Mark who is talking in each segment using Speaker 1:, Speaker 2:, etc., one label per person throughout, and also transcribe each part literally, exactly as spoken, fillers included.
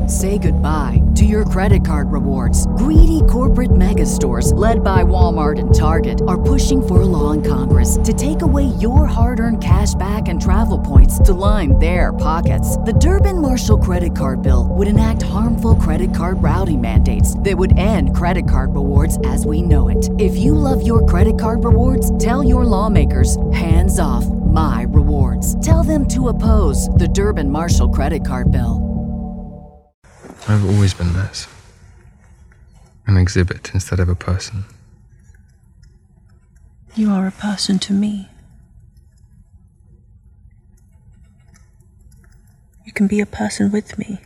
Speaker 1: Say goodbye to your credit card rewards. Greedy corporate mega stores, led by Walmart and Target, are pushing for a law in Congress to take away your hard-earned cash back and travel points to line their pockets. The Durbin-Marshall credit card bill would enact harmful credit card routing mandates that would end credit card rewards as we know it. If you love your credit card rewards, tell your lawmakers, hands off my rewards. Tell them to oppose the Durbin-Marshall credit card bill.
Speaker 2: I've always been this. An exhibit instead of a person.
Speaker 3: You are a person to me. You can be a person with me.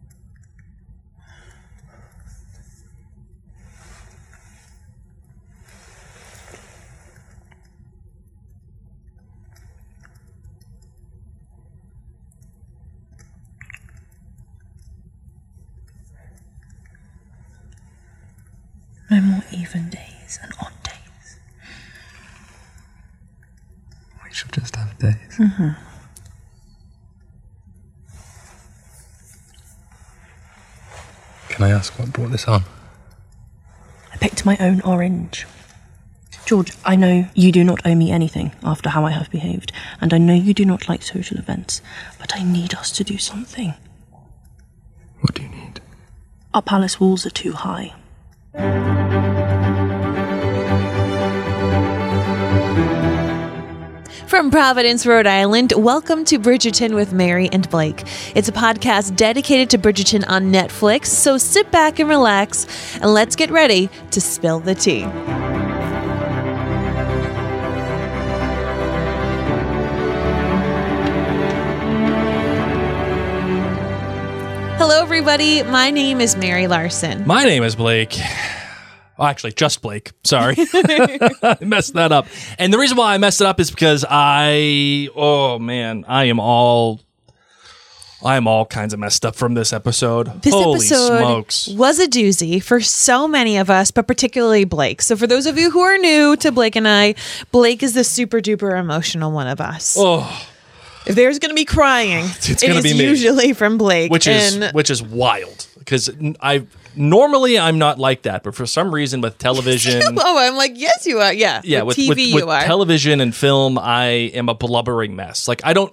Speaker 3: No more even days and odd days.
Speaker 2: We should just have days.
Speaker 3: Mm-hmm.
Speaker 2: Can I ask what brought this on?
Speaker 3: I picked my own orange. George, I know you do not owe me anything after how I have behaved, and I know you do not like social events, but I need us to do something.
Speaker 2: What do you need?
Speaker 3: Our palace walls are too high.
Speaker 4: From Providence, Rhode Island, welcome to Bridgerton with Mary and Blake. It's a podcast dedicated to Bridgerton on Netflix, so sit back and relax, and let's get ready to spill the tea. Hello, everybody. My name is Mary Larson.
Speaker 5: My name is Blake. Well, actually, just Blake. Sorry. I messed that up. And the reason why I messed it up is because I, oh man, I am all, I am all kinds of messed up from this episode.
Speaker 4: This
Speaker 5: Holy
Speaker 4: episode
Speaker 5: smokes.
Speaker 4: was a doozy for so many of us, but particularly Blake. So for those of you who are new to Blake and I, Blake is the super duper emotional one of us.
Speaker 5: Oh,
Speaker 4: If there's going to be crying,
Speaker 5: it's
Speaker 4: it
Speaker 5: going to
Speaker 4: is
Speaker 5: be me.
Speaker 4: usually from Blake.
Speaker 5: Which is,
Speaker 4: and
Speaker 5: which is wild because I, normally I'm not like that, but for some reason with television.
Speaker 4: Oh, I'm like, yes, you are. Yeah.
Speaker 5: Yeah.
Speaker 4: With,
Speaker 5: With,
Speaker 4: T V,
Speaker 5: with,
Speaker 4: you
Speaker 5: with
Speaker 4: are.
Speaker 5: television and film, I am a blubbering mess. Like I don't,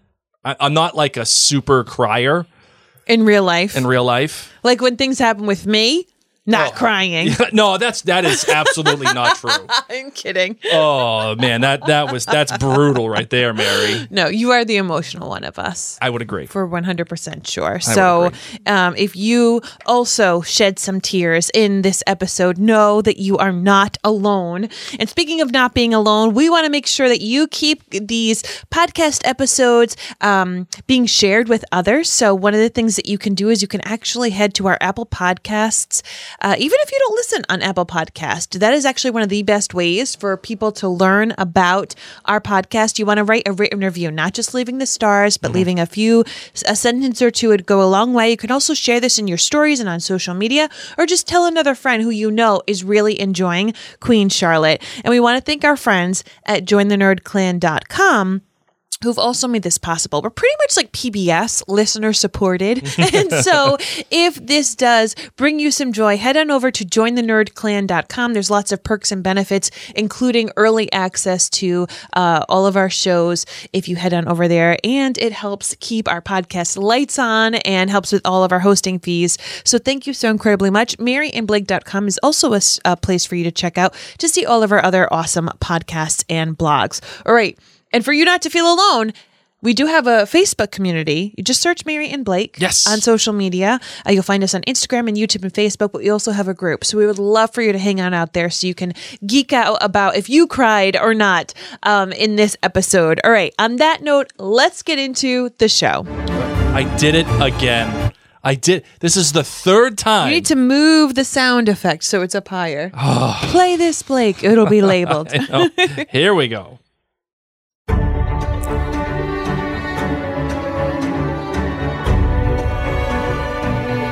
Speaker 5: I, I'm not like a super crier
Speaker 4: in real life.
Speaker 5: in real life.
Speaker 4: Like when things happen with me, not
Speaker 5: Oh.
Speaker 4: crying.
Speaker 5: Yeah, no, that's that is absolutely not true.
Speaker 4: I'm kidding.
Speaker 5: Oh man, that that was that's brutal right there, Mary.
Speaker 4: No, you are the emotional one of us.
Speaker 5: I would agree.
Speaker 4: For one hundred percent sure.
Speaker 5: would
Speaker 4: So
Speaker 5: agree.
Speaker 4: um, if you also shed some tears in this episode, know that you are not alone. And speaking of not being alone, we want to make sure that you keep these podcast episodes um, being shared with others. So one of the things that you can do is you can actually head to our Apple Podcasts. Uh, even if you don't listen on Apple Podcast, that is actually one of the best ways for people to learn about our podcast. You want to write a written review, not just leaving the stars, but mm-hmm. leaving a few, a sentence or two would go a long way. You can also share this in your stories and on social media, or just tell another friend who you know is really enjoying Queen Charlotte. And we want to thank our friends at join the nerd clan dot com who've also made this possible. We're pretty much like P B S, listener supported. And so if this does bring you some joy, head on over to join the nerd clan dot com. There's lots of perks and benefits, including early access to uh, all of our shows if you head on over there. And it helps keep our podcast lights on and helps with all of our hosting fees. So thank you so incredibly much. mary and blake dot com is also a, a place for you to check out to see all of our other awesome podcasts and blogs. All right. And for you not to feel alone, we do have a Facebook community. You just search Mary and Blake
Speaker 5: yes.
Speaker 4: on social media. Uh, you'll find us on Instagram and YouTube and Facebook, but we also have a group. So we would love for you to hang on out there so you can geek out about if you cried or not um, in this episode. All right. On that note, let's get into the show.
Speaker 5: I did it again. I did. This is the third time.
Speaker 4: You need to move the sound effect so it's up higher. Play this, Blake. It'll be labeled.
Speaker 5: Here we go.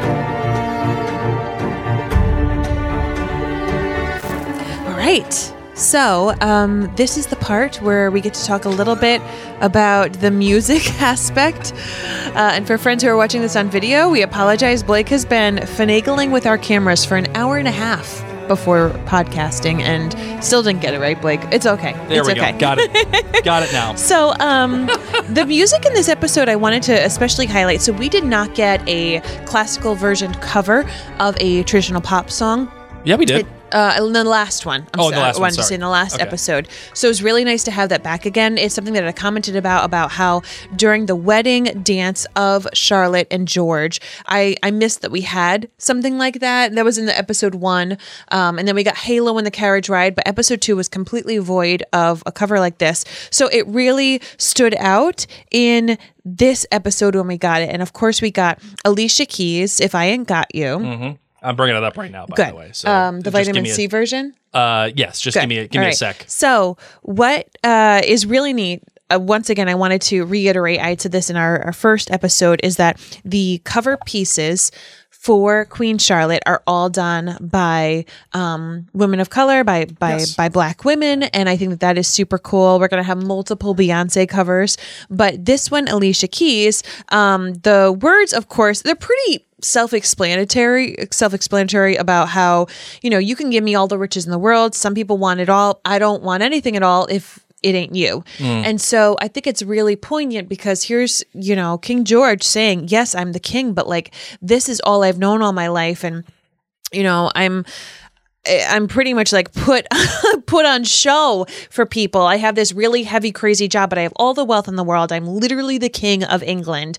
Speaker 4: Right. So, um, this is the part where we get to talk a little bit about the music aspect. Uh, and for friends who are watching this on video, we apologize. Blake has been finagling with our cameras for an hour and a half before podcasting and still didn't get it right, Blake. It's okay.
Speaker 5: There
Speaker 4: it's
Speaker 5: we
Speaker 4: okay.
Speaker 5: go. Got it. Got it now.
Speaker 4: So, um, the music in this episode I wanted to especially highlight. So we did not get a classical version cover of a traditional pop song.
Speaker 5: Yeah, we did.
Speaker 4: It, uh, in the last one. I'm
Speaker 5: Oh,
Speaker 4: so-
Speaker 5: in the last
Speaker 4: I
Speaker 5: one,
Speaker 4: wanted to
Speaker 5: sorry.
Speaker 4: say in the last
Speaker 5: Okay.
Speaker 4: episode. So it was really nice to have that back again. It's something that I commented about, about how during the wedding dance of Charlotte and George, I, I missed that we had something like that. That was in the episode one. Um, and then we got Halo in the carriage ride, but episode two was completely void of a cover like this. So it really stood out in this episode when we got it. And of course we got Alicia Keys, If I Ain't Got You.
Speaker 5: Mm-hmm. I'm bringing it up right now, by
Speaker 4: Good.
Speaker 5: the way. So
Speaker 4: um, the
Speaker 5: just give
Speaker 4: vitamin
Speaker 5: me a-
Speaker 4: C version?
Speaker 5: Uh, yes, just
Speaker 4: Good.
Speaker 5: give me a, give
Speaker 4: All
Speaker 5: me
Speaker 4: right.
Speaker 5: a sec.
Speaker 4: So, what uh, is really neat, uh, once again, I wanted to reiterate, I had said this in our, our first episode, is that the cover pieces for Queen Charlotte are all done by um, women of color, by by
Speaker 5: Yes.
Speaker 4: by Black women, and I think that that is super cool. We're gonna have multiple Beyonce covers, but this one, Alicia Keys, um, the words, of course, they're pretty self-explanatory self-explanatory about how, you know, you can give me all the riches in the world. Some people want it all. I don't want anything at all if it ain't you. And so I think it's really poignant because here's, you know, King George saying, yes, I'm the king, but like, this is all I've known all my life. And, you know, I'm, I'm pretty much like put put on show for people. I have this really heavy, crazy job, but I have all the wealth in the world. I'm literally the king of England.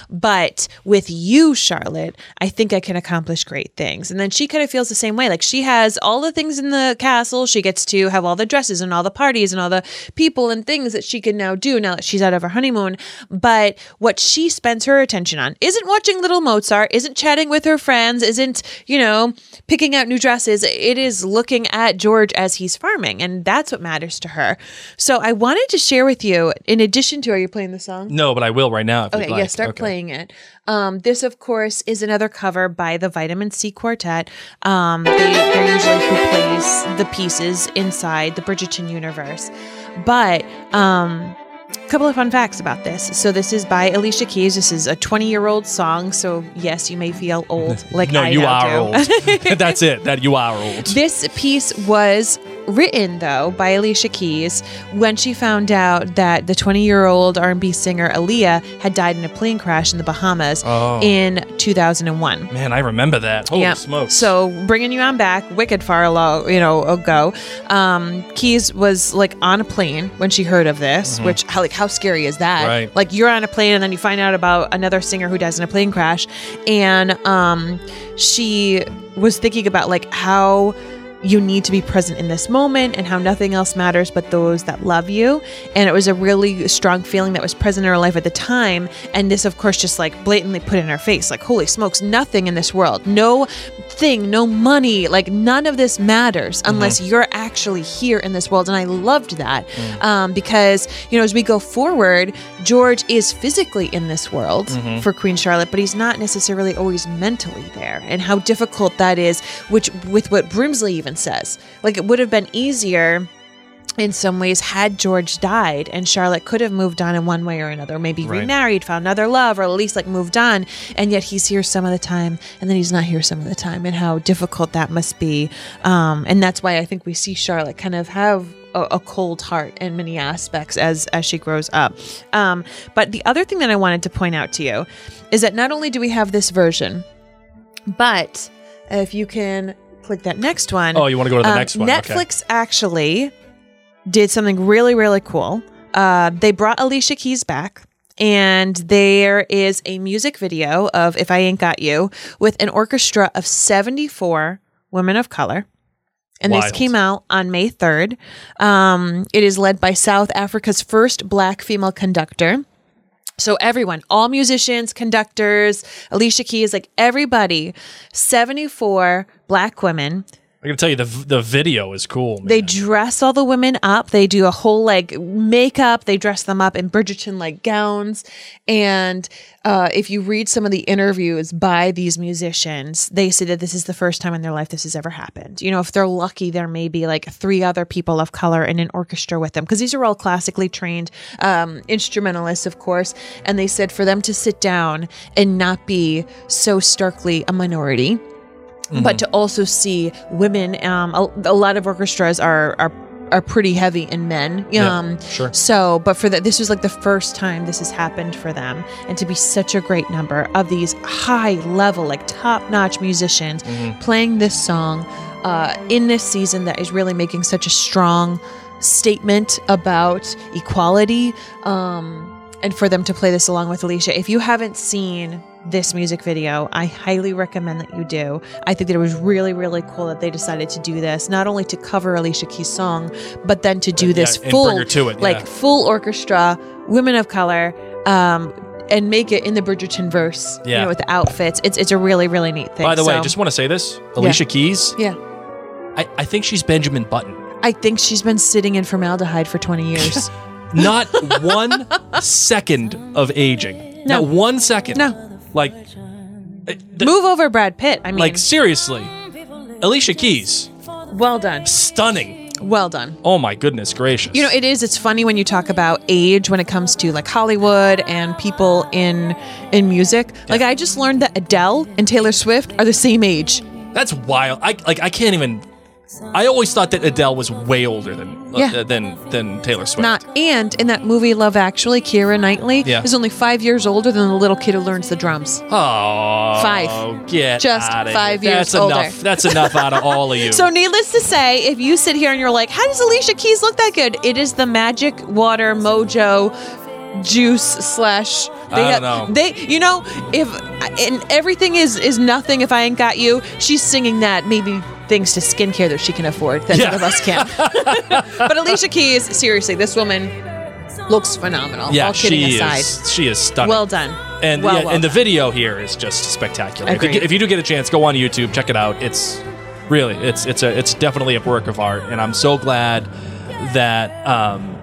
Speaker 4: But with you, Charlotte, I think I can accomplish great things. And then she kind of feels the same way. Like she has all the things in the castle. She gets to have all the dresses and all the parties and all the people and things that she can now do now that she's out of her honeymoon. But what she spends her attention on isn't watching Little Mozart, isn't chatting with her friends, isn't, you know, picking out new dresses. It is looking at George as he's farming, and that's what matters to her. So I wanted to share with you, in addition to, are you playing the song?
Speaker 5: No, but I will right now. If
Speaker 4: Okay,
Speaker 5: you'd like.
Speaker 4: yeah, start
Speaker 5: Okay.
Speaker 4: playing it. Um, this, of course, is another cover by the Vitamin C Quartet. Um, they, they're usually who plays the pieces inside the Bridgerton universe. But um, a couple of fun facts about this. So this is by Alicia Keys. This is a twenty-year-old song. So yes, you may feel old, like
Speaker 5: No,
Speaker 4: I
Speaker 5: you
Speaker 4: now
Speaker 5: are
Speaker 4: do.
Speaker 5: old. That's it. That you are old.
Speaker 4: This piece was written, though, by Alicia Keys when she found out that the twenty-year-old R and B singer Aaliyah had died in a plane crash in the Bahamas
Speaker 5: Oh.
Speaker 4: in two thousand one.
Speaker 5: Man, I remember that. Holy
Speaker 4: Yep.
Speaker 5: smokes.
Speaker 4: So bringing you on back, wicked far along, you know, ago. Um, Keys was like on a plane when she heard of this, which how like how scary is that?
Speaker 5: Right.
Speaker 4: Like you're on a plane and then you find out about another singer who dies in a plane crash, and um, she was thinking about like how you need to be present in this moment and how nothing else matters but those that love you. And it was a really strong feeling that was present in her life at the time. And this, of course, just like blatantly put in her face, like, holy smokes, nothing in this world, no thing, no money, like none of this matters unless you're actually here in this world. And I loved that um, because, you know, as we go forward, George is physically in this world for Queen Charlotte, but he's not necessarily always mentally there. And how difficult that is, which with what Brimsley even says, like it would have been easier in some ways had George died and Charlotte could have moved on in one way or another, maybe
Speaker 5: Right.
Speaker 4: remarried, found another love, or at least like moved on. And yet he's here some of the time and then he's not here some of the time, and how difficult that must be. Um, and that's why I think we see Charlotte kind of have a, a cold heart in many aspects as, as she grows up. Um, but the other thing that I wanted to point out to you is that not only do we have this version, but if you can click that next one.
Speaker 5: Oh, you want to go to the
Speaker 4: um,
Speaker 5: next one? Okay.
Speaker 4: Netflix actually did something really, really cool. Uh, they brought Alicia Keys back, and there is a music video of If I Ain't Got You with an orchestra of seventy-four women of color. And this
Speaker 5: Wild.
Speaker 4: came out on May third. Um, it is led by South Africa's first Black female conductor. So everyone, all musicians, conductors, Alicia Keys, like everybody, seventy-four Black women
Speaker 5: I can tell you the the video is cool. Man.
Speaker 4: They dress all the women up. They do a whole like makeup. They dress them up in Bridgerton like gowns. And uh, if you read some of the interviews by these musicians, they say that this is the first time in their life this has ever happened. You know, if they're lucky, there may be like three other people of color in an orchestra with them, because these are all classically trained um, instrumentalists, of course. And they said for them to sit down and not be so starkly a minority. Mm-hmm. But to also see women, um, a, a lot of orchestras are are are pretty heavy in men. Um,
Speaker 5: yeah, sure.
Speaker 4: So, but for that, this was like the first time this has happened for them, and to be such a great number of these high level, like top notch musicians mm-hmm. playing this song uh, in this season that is really making such a strong statement about equality. Um, and for them to play this along with Alicia, if you haven't seen this music video, I highly recommend that you do. I think that it was really, really cool that they decided to do this, not only to cover Alicia Keys' song, but then to do this
Speaker 5: yeah,
Speaker 4: full,
Speaker 5: bring her to it,
Speaker 4: like
Speaker 5: yeah.
Speaker 4: full orchestra, women of color, um, and make it in the Bridgerton verse,
Speaker 5: yeah.
Speaker 4: you know, with the outfits. It's it's a really, really neat thing.
Speaker 5: By the
Speaker 4: so,
Speaker 5: way, I just want to say this, Alicia
Speaker 4: yeah.
Speaker 5: Keys.
Speaker 4: Yeah.
Speaker 5: I, I think she's Benjamin Button.
Speaker 4: I think she's been sitting in formaldehyde for twenty years.
Speaker 5: Not one second of aging.
Speaker 4: No.
Speaker 5: Not one second.
Speaker 4: No.
Speaker 5: Like, the,
Speaker 4: Move over Brad Pitt. I mean,
Speaker 5: like seriously, Alicia Keys,
Speaker 4: well done.
Speaker 5: stunning.
Speaker 4: Well done.
Speaker 5: Oh my goodness gracious.
Speaker 4: You know, it is. It's funny when you talk about age when it comes to like Hollywood and people in in music. Like I just learned that Adele and Taylor Swift are the same age.
Speaker 5: That's wild. I like. I can't even. I always thought that Adele was way older than
Speaker 4: Yeah.
Speaker 5: uh, than than Taylor Swift.
Speaker 4: Not and in that movie Love Actually, Keira Knightley
Speaker 5: Yeah.
Speaker 4: is only five years older than the little kid who learns the drums.
Speaker 5: Oh,
Speaker 4: Five.
Speaker 5: Get
Speaker 4: Just
Speaker 5: outta
Speaker 4: five
Speaker 5: here.
Speaker 4: years
Speaker 5: That's
Speaker 4: older.
Speaker 5: enough. That's enough out of all of you.
Speaker 4: So needless to say, if you sit here and you're like, how does Alicia Keys look that good? It is the magic water mojo juice slash they
Speaker 5: I don't
Speaker 4: have-
Speaker 5: know.
Speaker 4: They, you know, if and everything is is nothing if I ain't got you. She's singing that maybe things to skincare that she can afford that
Speaker 5: Yeah.
Speaker 4: none of us can. But Alicia Keys, seriously, this woman looks phenomenal.
Speaker 5: yeah,
Speaker 4: all kidding
Speaker 5: she
Speaker 4: aside.
Speaker 5: is. She is stunning.
Speaker 4: Well done.
Speaker 5: And
Speaker 4: well,
Speaker 5: yeah,
Speaker 4: well
Speaker 5: and the
Speaker 4: done.
Speaker 5: video here is just spectacular. If you,
Speaker 4: Agreed.
Speaker 5: get- if you do get a chance, go on YouTube, check it out. It's really, it's it's a it's definitely a work of art, and I'm so glad that um,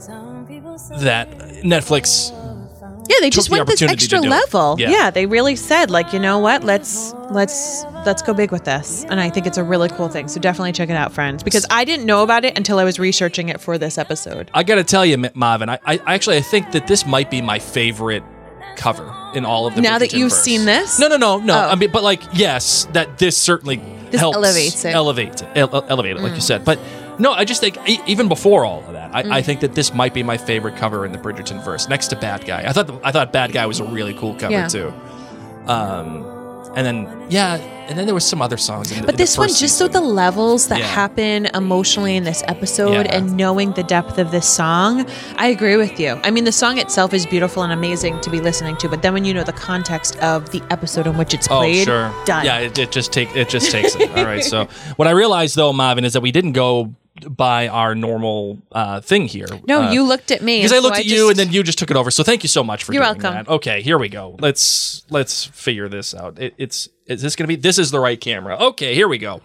Speaker 5: that Netflix.
Speaker 4: Yeah, they
Speaker 5: took
Speaker 4: just
Speaker 5: the
Speaker 4: went this
Speaker 5: opportunity to
Speaker 4: extra
Speaker 5: do it.
Speaker 4: level.
Speaker 5: Yeah.
Speaker 4: Yeah. they really said, like, you know what? Let's let's let's go big with this. And I think it's a really cool thing. So definitely check it out, friends, because I didn't know about it until I was researching it for this episode.
Speaker 5: I got to tell you, M- Marvin, I, I actually I think that this might be my favorite cover in all of the.
Speaker 4: Now that
Speaker 5: Bridgerton
Speaker 4: you've
Speaker 5: verse.
Speaker 4: seen this?
Speaker 5: No, no, no, no.
Speaker 4: Oh.
Speaker 5: I mean, but like, yes, that this certainly
Speaker 4: This
Speaker 5: helps
Speaker 4: elevates it.
Speaker 5: elevate it, ele- elevate it, like you said. But no, I just think e- even before all of that, I,
Speaker 4: Mm.
Speaker 5: I think that this might be my favorite cover in the Bridgerton verse, next to Bad Guy. I thought the, I thought Bad Guy was a really cool cover
Speaker 4: Yeah.
Speaker 5: too. Um, and then yeah, and then there was some other songs. In the,
Speaker 4: But
Speaker 5: in the
Speaker 4: this one,
Speaker 5: first
Speaker 4: just
Speaker 5: season.
Speaker 4: with the levels that
Speaker 5: Yeah.
Speaker 4: happen emotionally in this episode
Speaker 5: Yeah.
Speaker 4: and knowing the depth of this song, I agree with you. I mean, the song itself is beautiful and amazing to be listening to, but then when you know the context of the episode in which it's played,
Speaker 5: oh, sure.
Speaker 4: done.
Speaker 5: Yeah, it, it just take it just takes it. All right. So what I realized though, Marvin, is that we didn't go by our normal uh, thing here.
Speaker 4: No,
Speaker 5: Uh,
Speaker 4: you looked at me.
Speaker 5: because
Speaker 4: and
Speaker 5: I looked
Speaker 4: so
Speaker 5: at you
Speaker 4: just-
Speaker 5: and then you just took it over. So thank you so much for
Speaker 4: You're
Speaker 5: doing
Speaker 4: welcome.
Speaker 5: that. Okay, here we go. Let's let's figure this out. It, it's is this going to be? This is the right camera. Okay, here we go.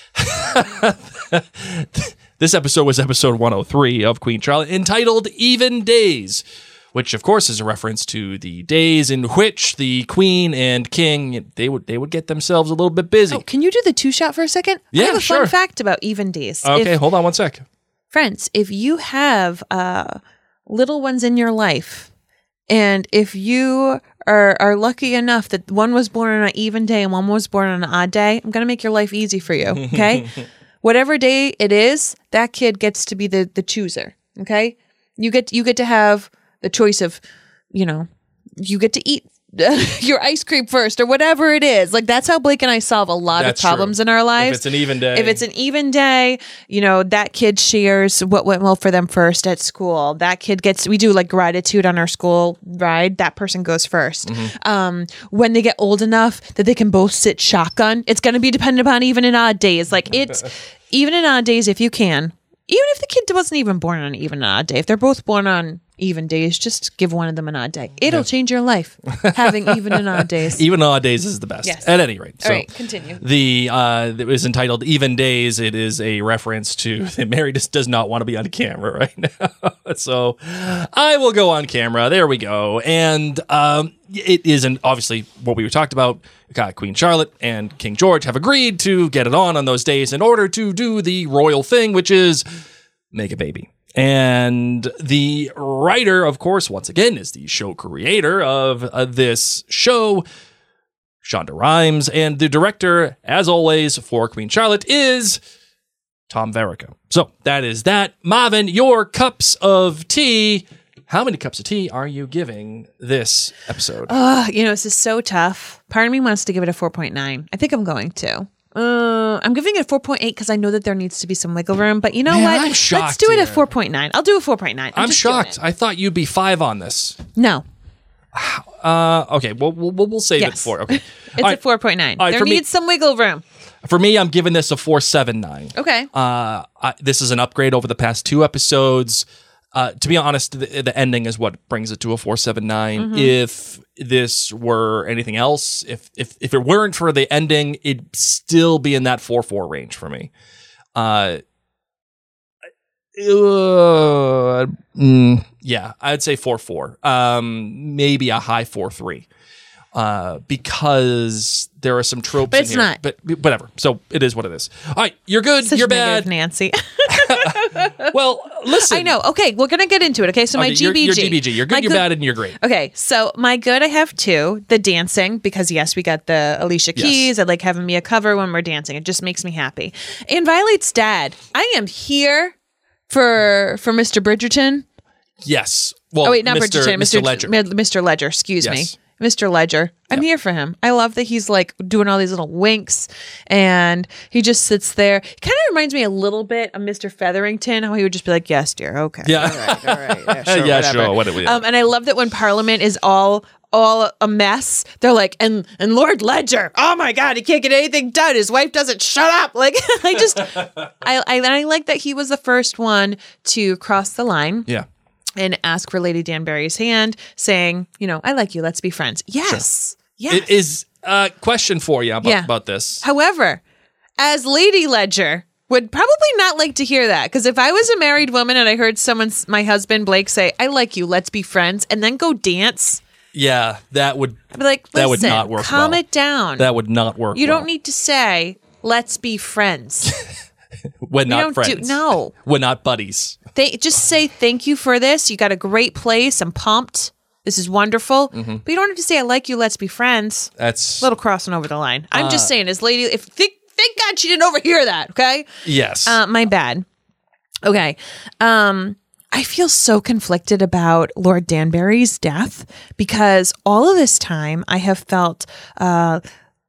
Speaker 5: This episode was episode one oh three of Queen Charlotte, entitled "Even Days," which of course is a reference to the days in which the Queen and King they would they would get themselves a little bit busy.
Speaker 4: Oh, can you do the two shot for a second?
Speaker 5: Yeah,
Speaker 4: I have a
Speaker 5: sure.
Speaker 4: fun fact about even days.
Speaker 5: Okay,
Speaker 4: If-
Speaker 5: hold on one sec.
Speaker 4: friends, if you have uh, little ones in your life, and if you are, are lucky enough that one was born on an even day and one was born on an odd day, I'm going to make your life easy for you, okay? Whatever day it is, that kid gets to be the, the chooser, okay? You get you get to have the choice of, you know, you get to eat your ice cream first or whatever it is. Like, that's how Blake and I solve a lot
Speaker 5: That's
Speaker 4: of problems
Speaker 5: true.
Speaker 4: in our lives.
Speaker 5: If it's an even day.
Speaker 4: If it's an even day, you know, that kid shares what went well for them first at school. That kid gets, we do like gratitude on our school ride. That person goes first.
Speaker 5: Mm-hmm.
Speaker 4: Um, when they get old enough that they can both sit shotgun, it's going to be dependent upon even and odd days. Like, it's even and odd days if you can. Even if the kid wasn't even born on an even and odd day, if they're both born on even days. Just give one of them an odd day. It'll change your life. Having even and odd days.
Speaker 5: Even odd days is the best.
Speaker 4: Yes.
Speaker 5: At any rate.
Speaker 4: All
Speaker 5: So
Speaker 4: right, continue.
Speaker 5: The uh, it was entitled "Even Days." It is a reference to that Mary just does not want to be on camera right now. So I will go on camera. There we go. And um, it isn't obviously what we talked about. Uh, Queen Charlotte and King George have agreed to get it on on those days in order to do the royal thing, which is make a baby. And the writer, of course, once again, is the show creator of uh, this show, Shonda Rhimes. And the director, as always, for Queen Charlotte is Tom Verica. So that is that. Marvin, your cups of tea. How many cups of tea are you giving this episode?
Speaker 4: Uh, you know, this is so tough. Part of me wants to give it a four point nine. I think I'm going to. Uh, I'm giving it a four point eight because I know that there needs to be some wiggle room. But you know
Speaker 5: Man,
Speaker 4: what?
Speaker 5: I'm shocked
Speaker 4: Let's do it
Speaker 5: here.
Speaker 4: at four point nine. I'll do a four point nine. I'm,
Speaker 5: I'm
Speaker 4: just doing
Speaker 5: shocked.
Speaker 4: it.
Speaker 5: I thought you'd be five on this.
Speaker 4: No.
Speaker 5: Uh, okay, well, we'll, we'll save
Speaker 4: Yes.
Speaker 5: it for. Okay.
Speaker 4: It's
Speaker 5: All
Speaker 4: a
Speaker 5: right.
Speaker 4: four point nine.
Speaker 5: All right,
Speaker 4: There
Speaker 5: for me-
Speaker 4: needs some wiggle room.
Speaker 5: For me, I'm giving this a four seven nine.
Speaker 4: Okay.
Speaker 5: Uh, I, this is an upgrade over the past two episodes. Uh, to be honest, the, the ending is what brings it to a four seven nine.
Speaker 4: Mm-hmm.
Speaker 5: If this were anything else, if if if it weren't for the ending, it'd still be in that four four range for me. Uh, uh mm, yeah, I'd say four four. Um, maybe a high four three. Uh, because there are some tropes
Speaker 4: But
Speaker 5: in
Speaker 4: it's
Speaker 5: here.
Speaker 4: not.
Speaker 5: But whatever. So it is what it is. All right, you're good.
Speaker 4: Such
Speaker 5: you're
Speaker 4: negative
Speaker 5: bad.
Speaker 4: Nancy.
Speaker 5: Well, listen.
Speaker 4: I know. Okay, we're gonna get into it. Okay, so my
Speaker 5: Okay,
Speaker 4: G
Speaker 5: you're-
Speaker 4: B G.
Speaker 5: You're, G B G. You're good,
Speaker 4: My
Speaker 5: you're bad, and you're great.
Speaker 4: Okay, so my good, I have two. The dancing, because yes, we got the Alicia
Speaker 5: Yes.
Speaker 4: Keys. I like having me a cover when we're dancing. It just makes me happy. And Violet's dad, I am here for for Mister Bridgerton.
Speaker 5: Yes. Well,
Speaker 4: Oh wait, not
Speaker 5: Mister
Speaker 4: Bridgerton.
Speaker 5: Mister Ledger.
Speaker 4: Mister Ledger. Excuse
Speaker 5: Yes.
Speaker 4: me. Mister Ledger. I'm here for him. I love that he's like doing all these little winks and he just sits there. He kind of reminds me a little bit of Mister Featherington, how he would just be like, yes, dear. Okay.
Speaker 5: Yeah.
Speaker 4: All right. All right. Yeah, sure.
Speaker 5: Yeah,
Speaker 4: whatever.
Speaker 5: sure, whatever, yeah.
Speaker 4: Um, and I love that when Parliament is all all a mess, they're like, and and Lord Ledger, oh my God, he can't get anything done. His wife doesn't shut up. Like, I just, I, I, and I like that he was the first one to cross the line.
Speaker 5: Yeah.
Speaker 4: And ask for Lady Danbury's hand, saying, you know, I like you. Let's be friends. Yes. Yes.
Speaker 5: It is a question for you about,
Speaker 4: Yeah.
Speaker 5: about this.
Speaker 4: However, as Lady Ledger would probably not like to hear that. Because if I was a married woman and I heard someone, my husband Blake, say, I like you, let's be friends, and then go dance,
Speaker 5: Yeah, that would
Speaker 4: I'd be like, listen,
Speaker 5: that would not work
Speaker 4: calm
Speaker 5: well.
Speaker 4: it down.
Speaker 5: that would not work.
Speaker 4: you
Speaker 5: well.
Speaker 4: don't need to say, let's be friends.
Speaker 5: We're not
Speaker 4: don't do-
Speaker 5: friends.
Speaker 4: no.
Speaker 5: We're not buddies.
Speaker 4: They just say thank you for this. You got a great place. I'm pumped. This is wonderful.
Speaker 5: Mm-hmm.
Speaker 4: But you don't have to say I like you. Let's be friends.
Speaker 5: That's
Speaker 4: A little crossing over the line. I'm
Speaker 5: Uh,
Speaker 4: just saying, as lady, if thank, thank God she didn't overhear that. Okay,
Speaker 5: yes.
Speaker 4: uh, my bad. Okay, um, I feel so conflicted about Lord Danbury's death because all of this time I have felt, uh,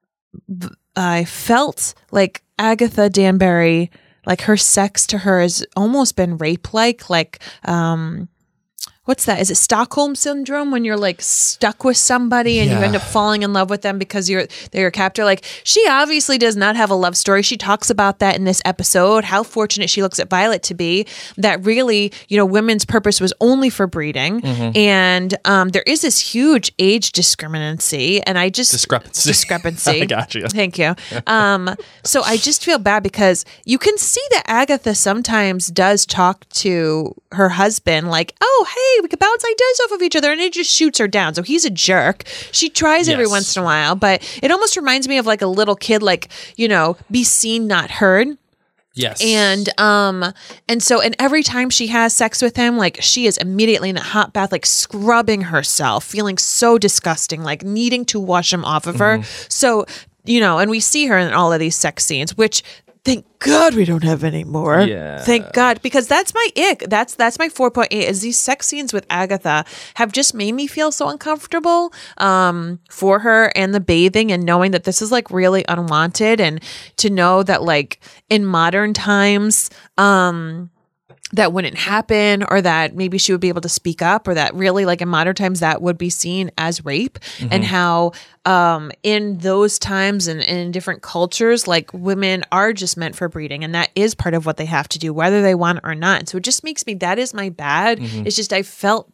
Speaker 4: b- I felt like Agatha Danbury, like her sex to her has almost been rape-like, like, um, what's that? Is it Stockholm syndrome when you're like stuck with somebody and you
Speaker 5: Yeah.
Speaker 4: end up falling in love with them because you're they're your captor? Like she obviously does not have a love story. She talks about that in this episode. How fortunate she looks at Violet to be that really, you know, women's purpose was only for breeding,
Speaker 5: Mm-hmm.
Speaker 4: and um, there is this huge age discriminancy, and I just
Speaker 5: Discrepancy.
Speaker 4: discrepancy.
Speaker 5: I got you.
Speaker 4: Thank you. Um, so I just feel bad because you can see that Agatha sometimes does talk to her husband like, oh, hey, we could bounce ideas off of each other. And it just shoots her down. So he's a jerk. She tries every
Speaker 5: Yes.
Speaker 4: once in a while, but it almost reminds me of like a little kid, like, you know, be seen, not heard.
Speaker 5: yes.
Speaker 4: And um and so and every time she has sex with him, like she is immediately in a hot bath, like scrubbing herself, feeling so disgusting, like needing to wash him off of her.
Speaker 5: Mm-hmm.
Speaker 4: So, you know, and we see her in all of these sex scenes, which thank God we don't have any more.
Speaker 5: Yeah.
Speaker 4: Thank God, because that's my ick. That's that's my four point eight. Is these sex scenes with Agatha have just made me feel so uncomfortable um, for her, and the bathing and knowing that this is like really unwanted, and to know that like in modern times, um, that wouldn't happen, or that maybe she would be able to speak up, or that really like in modern times that would be seen as rape, and how um in those times and in different cultures, like women are just meant for breeding, and that is part of what they have to do whether they want it or not. And so it just makes me, that is my bad. It's just I felt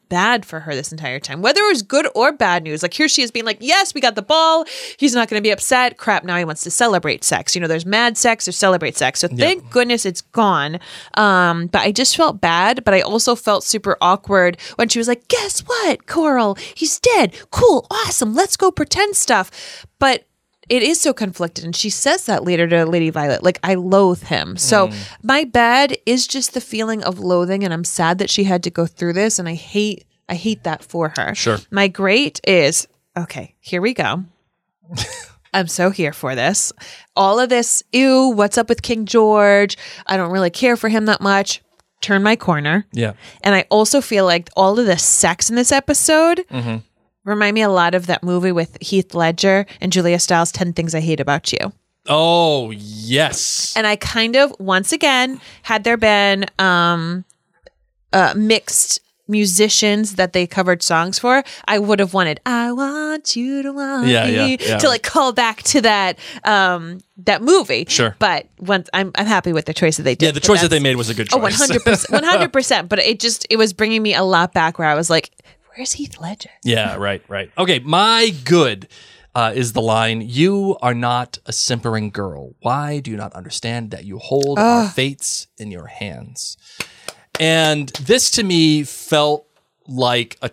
Speaker 4: bad for her this entire time, whether it was good or bad news. Like here she is being like, yes, we got the ball. He's not going to be upset. Crap. Now he wants to celebrate sex. You know, there's mad sex or celebrate sex. So thank yep. goodness it's gone. Um, but I just felt bad, but I also felt super awkward when she was like, guess what, Coral? He's dead. Cool. Awesome. Let's go pretend stuff. But it is so conflicted. And she says that later to Lady Violet, like, I loathe him. So mm. my bad is just the feeling of loathing. And I'm sad that she had to go through this. And I hate, I hate that for her.
Speaker 5: Sure.
Speaker 4: My great is, okay, here we go. I'm so here for this. All of this, ew, what's up with King George? I don't really care for him that much. Turn my corner.
Speaker 5: Yeah.
Speaker 4: And I also feel like all of the sex in this episode
Speaker 5: mm-hmm.
Speaker 4: remind me a lot of that movie with Heath Ledger and Julia Stiles, ten Things I Hate About You.
Speaker 5: Oh, yes.
Speaker 4: And I kind of, once again, had there been um, uh, mixed musicians that they covered songs for, I would have wanted, I want you to want
Speaker 5: yeah,
Speaker 4: me,
Speaker 5: yeah, yeah.
Speaker 4: to like call back to that um, that movie.
Speaker 5: Sure.
Speaker 4: But once I'm I'm happy with the choice that they did.
Speaker 5: Yeah, the choice that they made was a good choice.
Speaker 4: Oh, one hundred percent. one hundred percent. But it just, it was bringing me a lot back where I was like, where's Heath Ledger?
Speaker 5: Yeah, right, right. Okay, my good uh, is the line, you are not a simpering girl. Why do you not understand that you hold
Speaker 4: Ugh.
Speaker 5: our fates in your hands? And this to me felt like a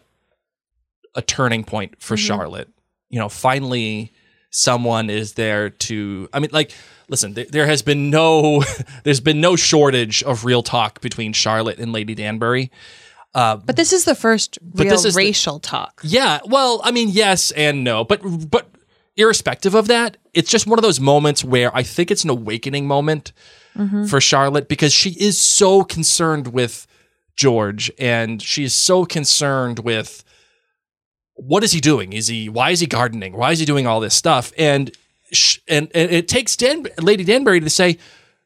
Speaker 5: a turning point for mm-hmm. Charlotte. You know, finally someone is there to, I mean, like, listen, th- there has been no, there's been no shortage of real talk between Charlotte and Lady Danbury. Uh,
Speaker 4: but this is the first real this is racial the, talk.
Speaker 5: Yeah. Well, I mean, yes and no, but, but irrespective of that, it's just one of those moments where I think it's an awakening moment mm-hmm. for Charlotte, because she is so concerned with George and she is so concerned with, what is he doing? Is he, why is he gardening? Why is he doing all this stuff? And, sh- and, and it takes Dan, Lady Danbury to say,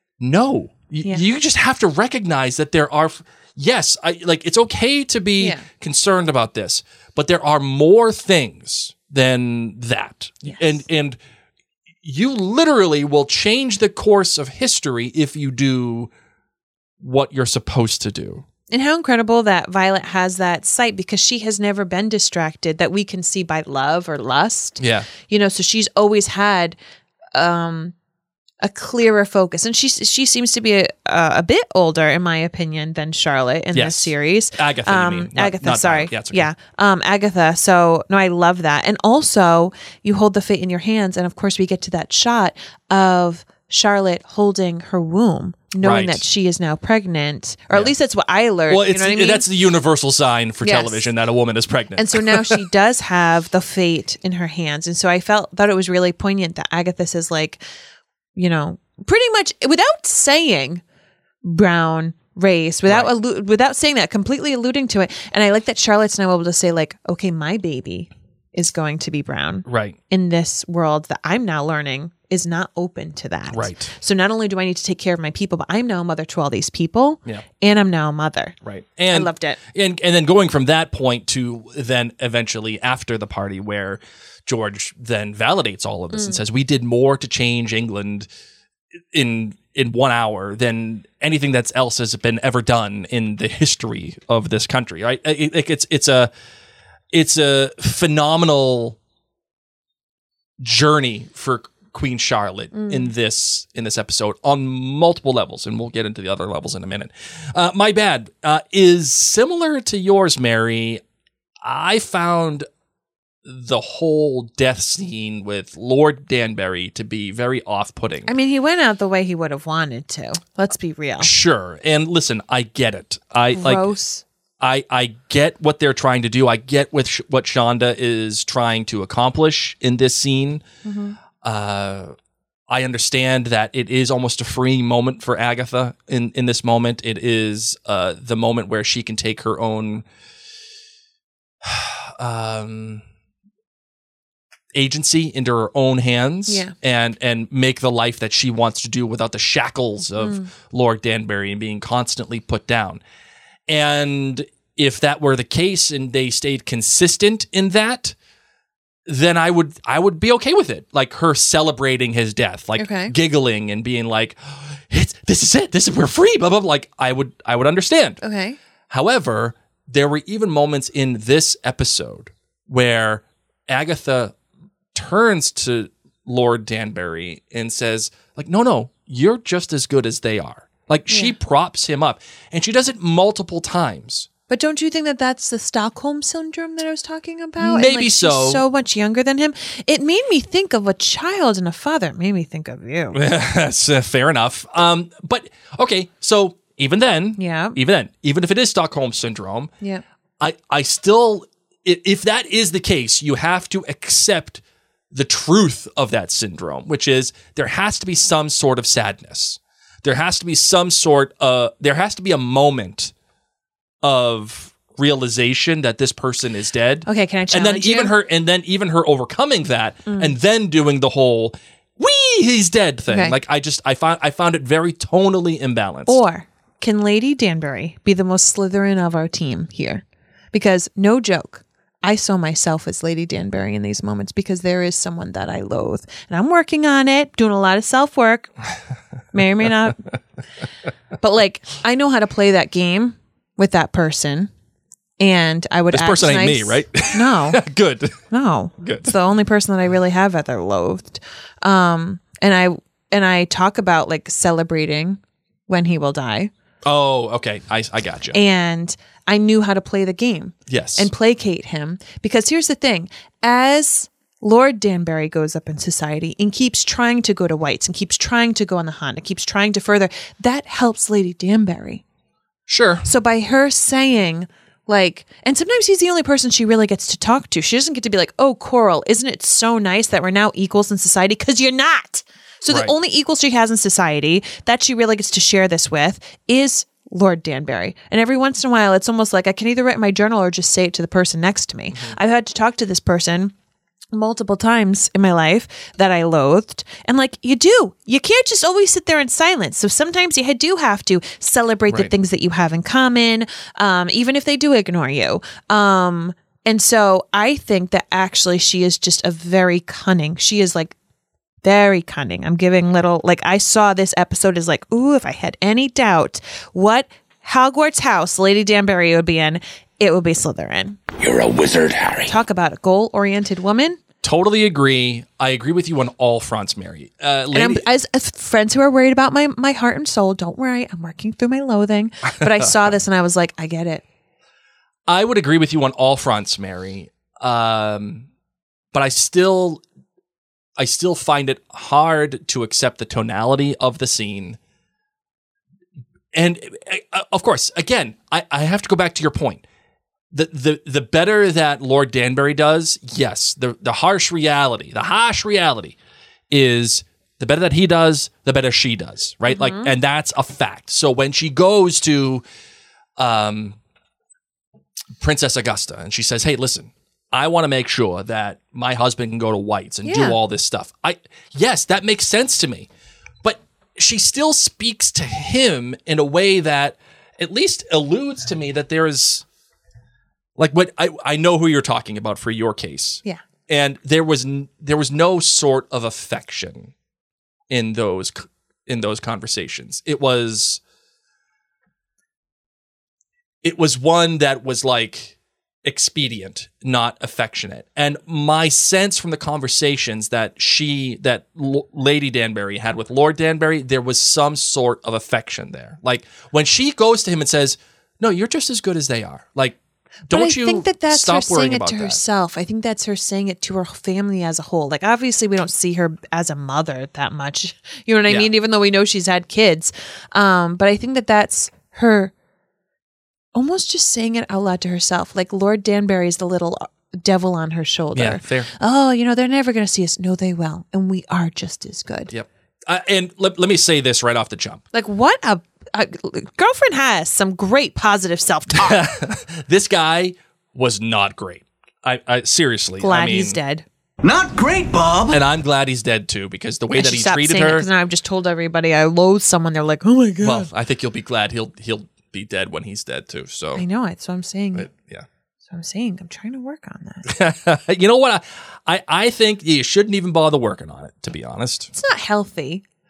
Speaker 5: no, y- yeah. you just have to recognize that there are, yes, I, like, it's okay to be yeah. concerned about this, but there are more things than that.
Speaker 4: Yes.
Speaker 5: And, and you literally will change the course of history if you do what you're supposed to do.
Speaker 4: And how incredible that Violet has that sight, because she has never been distracted that we can see by love or lust.
Speaker 5: Yeah.
Speaker 4: You know, so she's always had um, a clearer focus. And she she seems to be a, a bit older, in my opinion, than Charlotte in
Speaker 5: yes.
Speaker 4: this series.
Speaker 5: Agatha,
Speaker 4: um,
Speaker 5: you mean. Not,
Speaker 4: Agatha,
Speaker 5: not
Speaker 4: sorry.
Speaker 5: Yeah, okay.
Speaker 4: yeah. Um, Agatha. So, no, I love that. And also, you hold the fate in your hands. And of course, we get to that shot of Charlotte holding her womb, knowing
Speaker 5: right.
Speaker 4: that she is now pregnant, or
Speaker 5: yeah.
Speaker 4: at least that's what I learned.
Speaker 5: Well, it's,
Speaker 4: you know what I mean?
Speaker 5: that's the universal sign for
Speaker 4: yes.
Speaker 5: television that a woman is pregnant.
Speaker 4: And so now she does have the fate in her hands. And so I felt thought it was really poignant that Agatha says, like, you know, pretty much without saying brown race, without
Speaker 5: right.
Speaker 4: allu- without saying that, completely alluding to it. And I like that Charlotte's now able to say, like, okay, my baby is going to be brown,
Speaker 5: right,
Speaker 4: in this world that I'm now learning is not open to that.
Speaker 5: Right.
Speaker 4: So not only do I need to take care of my people, but I'm now a mother to all these people.
Speaker 5: Yeah.
Speaker 4: And I'm now a mother.
Speaker 5: Right. And
Speaker 4: I loved it.
Speaker 5: And and then going from that point to then eventually after the party where George then validates all of this mm. and says, we did more to change England in in one hour than anything that's else has been ever done in the history of this country. Right. It, it, it's it's a it's a phenomenal journey for Queen Charlotte mm. in this in this episode on multiple levels, and we'll get into the other levels in a minute. Uh, my bad uh, is similar to yours, Mary. I found the whole death scene with Lord Danbury to be very off-putting.
Speaker 4: I mean, he went out the way he would have wanted to. Let's be real.
Speaker 5: Sure, and listen, I get it. I
Speaker 4: Gross.
Speaker 5: like. I, I get what they're trying to do. I get what sh- what Shonda is trying to accomplish in this scene. Mm-hmm. Uh, I understand that it is almost a free moment for Agatha in, in this moment. It is uh, the moment where she can take her own um, agency into her own hands
Speaker 4: yeah.
Speaker 5: and and make the life that she wants to do without the shackles of mm. Lord Danbury and being constantly put down. And if that were the case and they stayed consistent in that, then I would I would be okay with it. Like her celebrating his death, like
Speaker 4: okay.
Speaker 5: giggling and being like, it's, this is it. This is, we're free, blah, blah, blah. Like I would I would understand.
Speaker 4: Okay.
Speaker 5: However, there were even moments in this episode where Agatha turns to Lord Danbury and says, like, no, no, you're just as good as they are. Like, she
Speaker 4: Yeah.
Speaker 5: props him up, and she does it multiple times.
Speaker 4: But don't you think that that's the Stockholm syndrome that I was talking about? And,
Speaker 5: Maybe
Speaker 4: like, she's
Speaker 5: so.
Speaker 4: so much younger than him. It made me think of a child and a father. It made me think of you.
Speaker 5: That's uh, fair enough. Um, but okay, so even then,
Speaker 4: Yeah.
Speaker 5: even then, even if it is Stockholm syndrome,
Speaker 4: Yeah.
Speaker 5: I, I still, i- if that is the case, you have to accept the truth of that syndrome, which is there has to be some sort of sadness. There has to be some sort of, there has to be a moment of realization that this person is dead.
Speaker 4: Okay, can I
Speaker 5: And
Speaker 4: challenge
Speaker 5: then even
Speaker 4: you?
Speaker 5: her, and then even her overcoming that, and then doing the whole "wee, he's dead" thing.
Speaker 4: Okay.
Speaker 5: Like I just, I found, I found it very tonally imbalanced.
Speaker 4: Or can Lady Danbury be the most Slytherin of our team here? Because no joke, I saw myself as Lady Danbury in these moments because there is someone that I loathe. And I'm working on it, doing a lot of self-work. May or may not. But like, I know how to play that game with that person. And I would
Speaker 5: This
Speaker 4: act
Speaker 5: person ain't
Speaker 4: nice.
Speaker 5: me, right?
Speaker 4: No.
Speaker 5: Good.
Speaker 4: No.
Speaker 5: Good.
Speaker 4: It's the only person that I really have ever loathed. Um, and I and I talk about like celebrating when he will die.
Speaker 5: Oh, okay. I, I got you.
Speaker 4: And I knew how to play the game
Speaker 5: Yes.
Speaker 4: and placate him. Because here's the thing. As Lord Danbury goes up in society and keeps trying to go to White's and keeps trying to go on the hunt and keeps trying to further, that helps Lady Danbury.
Speaker 5: Sure.
Speaker 4: So by her saying, like, and sometimes he's the only person she really gets to talk to. She doesn't get to be like, oh, Coral, isn't it so nice that we're now equals in society? Because you're not. So
Speaker 5: Right.
Speaker 4: the only equals she has in society that she really gets to share this with is Lord Danbury. And every once in a while, it's almost like I can either write in my journal or just say it to the person next to me.
Speaker 5: Mm-hmm.
Speaker 4: I've had to talk to this person multiple times in my life that I loathed. And like, you do. You can't just always sit there in silence. So sometimes you do have to celebrate the
Speaker 5: Right.
Speaker 4: things that you have in common, um, even if they do ignore you. Um, and so I think that actually she is just a very cunning. She is like very cunning. I'm giving little, like, I saw this episode as like, ooh, if I had any doubt what Hogwarts house Lady Danbury would be in, it would be Slytherin.
Speaker 6: You're a wizard, Harry.
Speaker 4: Talk about a goal-oriented woman.
Speaker 5: Totally agree. I agree with you on all fronts, Mary. Uh,
Speaker 4: And I'm,
Speaker 5: lady,
Speaker 4: as, as friends who are worried about my, my heart and soul, don't worry, I'm working through my loathing. But I saw this and I was like, I get it.
Speaker 5: I would agree with you on all fronts, Mary. Um, but I still, I still find it hard to accept the tonality of the scene. And uh, of course, again, I, I have to go back to your point. The, the the better that Lord Danbury does, yes, the the harsh reality, the harsh reality is the better that he does, the better she does, right? Like, and that's a fact. So when she goes to um, Princess Augusta and she says, "Hey, listen, I want to make sure that my husband can go to White's and
Speaker 4: Yeah.
Speaker 5: do all this stuff." I yes, that makes sense to me, but she still speaks to him in a way that at least alludes to me that there is. Like what I, I know who you're talking about for your case.
Speaker 4: Yeah.
Speaker 5: And there was n- there was no sort of affection in those c- in those conversations. It was it was one that was like expedient, not affectionate. And my sense from the conversations that she that L- Lady Danbury had with Lord Danbury, there was some sort of affection there. Like when she goes to him and says, "No, you're just as good as they are." Like Don't
Speaker 4: but I
Speaker 5: you
Speaker 4: think that that's
Speaker 5: stop
Speaker 4: her
Speaker 5: worrying
Speaker 4: saying it
Speaker 5: about
Speaker 4: to
Speaker 5: that.
Speaker 4: herself. I think that's her saying it to her family as a whole. Like, obviously, we don't see her as a mother that much. You know what I
Speaker 5: Yeah.
Speaker 4: mean? Even though we know she's had kids. Um, but I think that that's her almost just saying it out loud to herself. Like, Lord Danbury is the little devil on her shoulder.
Speaker 5: Yeah, fair.
Speaker 4: Oh, you know, they're never going to see us. No, they will. And we are just as good.
Speaker 5: Yep. Uh, and let, let me say this right off the jump.
Speaker 4: Like, what a, a girlfriend has some great positive self-talk.
Speaker 5: This guy was not great. I, I seriously.
Speaker 4: Glad
Speaker 5: I mean,
Speaker 4: he's dead.
Speaker 6: Not great, Bob.
Speaker 5: And I'm glad he's dead too, because the way
Speaker 4: I
Speaker 5: that
Speaker 4: should
Speaker 5: he
Speaker 4: stop
Speaker 5: treated
Speaker 4: saying it,
Speaker 5: her.
Speaker 4: 'cause now I've just told everybody I loathe someone. They're like, oh my God.
Speaker 5: Well, I think you'll be glad he'll he'll be dead when he's dead too. So
Speaker 4: I know it. So I'm saying,
Speaker 5: but, yeah.
Speaker 4: so I'm saying, I'm trying to work on that.
Speaker 5: You know what? I, I I think you shouldn't even bother working on it. To be honest,
Speaker 4: It's not healthy.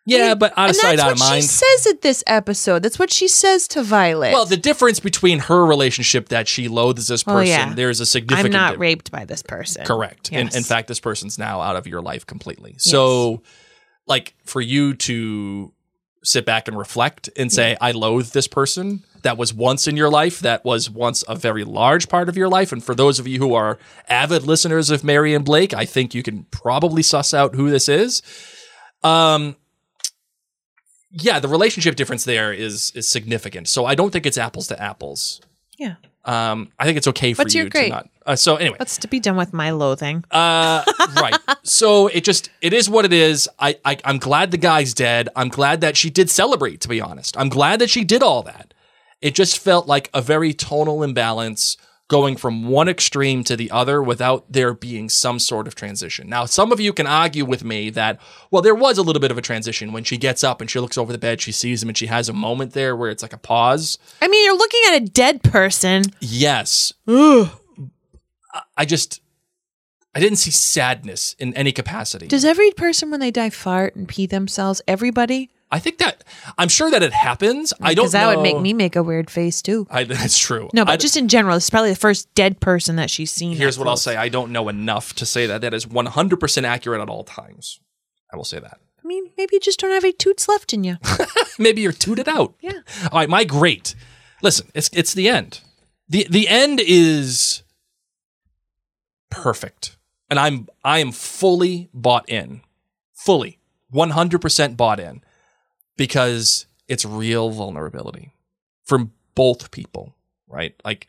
Speaker 5: Yeah, but out of
Speaker 4: and
Speaker 5: sight,
Speaker 4: that's
Speaker 5: out of
Speaker 4: what
Speaker 5: mind.
Speaker 4: she says at this episode. That's what she says to Violet.
Speaker 5: Well, the difference between her relationship that she loathes this person,
Speaker 4: Oh, yeah.
Speaker 5: there's a significant
Speaker 4: I'm not
Speaker 5: dif-
Speaker 4: raped by this person.
Speaker 5: Correct. In,
Speaker 4: Yes.
Speaker 5: in fact, this person's now out of your life completely. So, like, for you to sit back and reflect and say, I loathe this person that was once in your life, that was once a very large part of your life. And for those of you who are avid listeners of Mary and Blake, I think you can probably suss out who this is. Um, yeah, the relationship difference there is is significant. So I don't think it's apples to apples.
Speaker 4: Yeah.
Speaker 5: Um, I think it's okay for
Speaker 4: What's
Speaker 5: you
Speaker 4: your
Speaker 5: to
Speaker 4: grade?
Speaker 5: not. Uh, so anyway,
Speaker 4: What's to be done with my loathing?
Speaker 5: uh, right. So it just it is what it is. I, I I'm glad the guy's dead. I'm glad that she did celebrate. To be honest, I'm glad that she did all that. It just felt like a very tonal imbalance, going from one extreme to the other without there being some sort of transition. Now, some of you can argue with me that, well, there was a little bit of a transition when she gets up and she looks over the bed, she sees him, and she has a moment there where it's like a pause.
Speaker 4: I mean, you're looking at a dead person.
Speaker 5: Yes. I I just, I didn't see sadness in any capacity.
Speaker 4: Does every person when they die fart and pee themselves? Everybody?
Speaker 5: I think that, I'm sure that it happens. I don't know.
Speaker 4: Because that would make me make a weird face too.
Speaker 5: I, that's true.
Speaker 4: No, but
Speaker 5: I-
Speaker 4: just in general, this is probably the first dead person that she's seen.
Speaker 5: Here's
Speaker 4: that
Speaker 5: what I'll
Speaker 4: close.
Speaker 5: say. I don't know enough to say that that is one hundred percent accurate at all times. I will say that.
Speaker 4: I mean, maybe you just don't have any toots left in you.
Speaker 5: Maybe you're tooted out.
Speaker 4: Yeah.
Speaker 5: All right, my great. Listen, it's it's the end. The the end is perfect. And I'm I am fully bought in. Fully. one hundred percent bought in. Because it's real vulnerability from both people, right? Like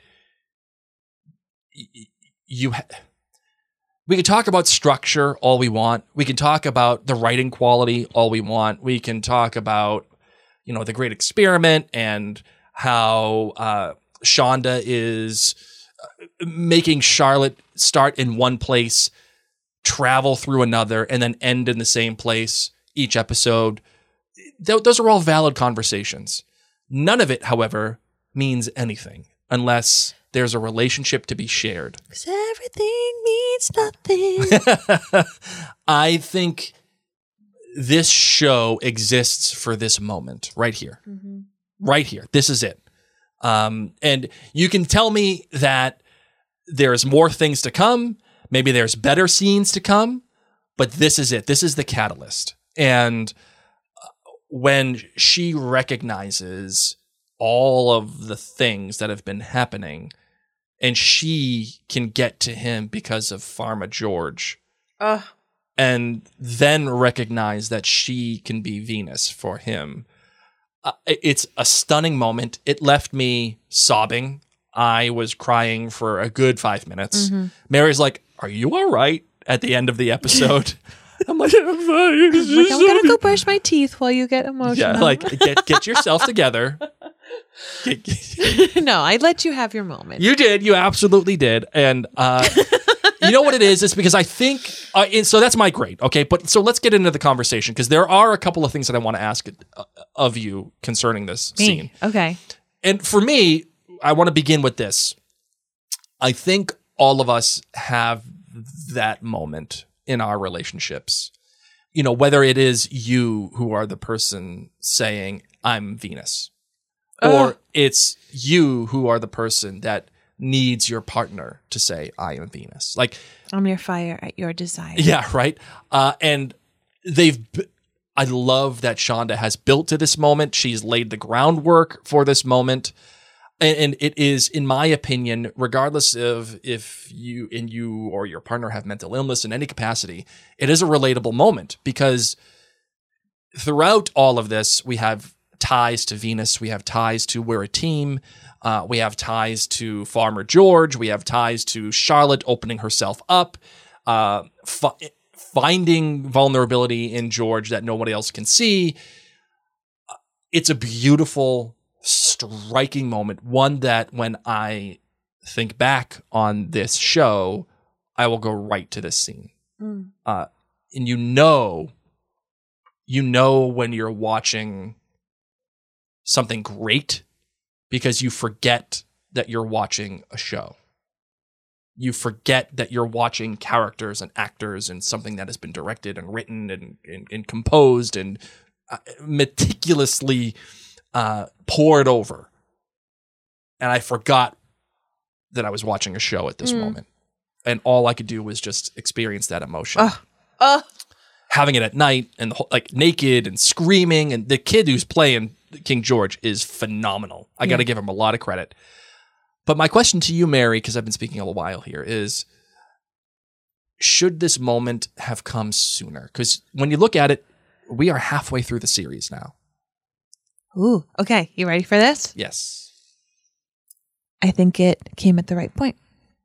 Speaker 5: y- you ha- we can talk about structure all we want. We can talk about the writing quality all we want. We can talk about, you know, the great experiment and how uh, Shonda is making Charlotte start in one place, travel through another, and then end in the same place each episode. Th- those are all valid conversations. None of it, however, means anything unless there's a relationship to be shared.
Speaker 4: 'Cause everything means nothing.
Speaker 5: I think this show exists for this moment right here.
Speaker 4: Mm-hmm.
Speaker 5: Right here. This is it. Um, and you can tell me that there's more things to come. Maybe there's better scenes to come, but this is it. This is the catalyst. And when she recognizes all of the things that have been happening and she can get to him because of Pharma George,
Speaker 4: Ugh.
Speaker 5: and then recognize that she can be Venus for him. Uh, it's a stunning moment. It left me sobbing. I was crying for a good five minutes.
Speaker 4: Mm-hmm.
Speaker 5: Mary's like, "Are you all right?" At the end of the episode. I'm like, I'm fine. It's
Speaker 4: Like,
Speaker 5: just
Speaker 4: I'm
Speaker 5: so
Speaker 4: gonna
Speaker 5: be-"
Speaker 4: go brush my teeth while you get emotional.
Speaker 5: Yeah, like get get yourself together. Get- get-
Speaker 4: No, I let you have your moment.
Speaker 5: You did. You absolutely did. And uh, you know what it is? It's because I think, uh, and so that's my grade. Okay. But so let's get into the conversation because there are a couple of things that I want to ask uh, of you concerning this
Speaker 4: Me.
Speaker 5: scene.
Speaker 4: Okay.
Speaker 5: And for me, I want to begin with this. I think all of us have that moment in our relationships. You know, whether it is you who are the person saying, I'm Venus, or
Speaker 4: Ugh.
Speaker 5: it's you who are the person that needs your partner to say, I am Venus. Like,
Speaker 4: I'm your fire at your desire.
Speaker 5: yeah, right. Uh, and they've, b- I love that Shonda has built to this moment. She's laid the groundwork for this moment. And, and it is, in my opinion, regardless of if you and you or your partner have mental illness in any capacity, it is a relatable moment because throughout all of this, we have ties to Venus. We have ties to We're a Team. Uh, we have ties to Farmer George. We have ties to Charlotte opening herself up, uh, fi- finding vulnerability in George that nobody else can see. It's a beautiful, striking moment. One that when I think back on this show, I will go right to this scene.
Speaker 4: Mm.
Speaker 5: Uh, and you know, you know when you're watching something great because you forget that you're watching a show. You forget that you're watching characters and actors and something that has been directed and written and, and, and composed and uh, meticulously uh, poured over. And I forgot that I was watching a show at this
Speaker 4: Mm.
Speaker 5: moment. And all I could do was just experience that emotion.
Speaker 4: Ugh. Ugh.
Speaker 5: Having it at night and the whole, like naked and screaming. And the kid who's playing King George is phenomenal. I got to give him a lot of credit. But my question to you, Mary, because I've been speaking a while here, is should this moment have come sooner? Because when you look at it, we are halfway through the series now.
Speaker 4: Ooh, okay. You ready for this?
Speaker 5: Yes.
Speaker 4: I think it came at the right point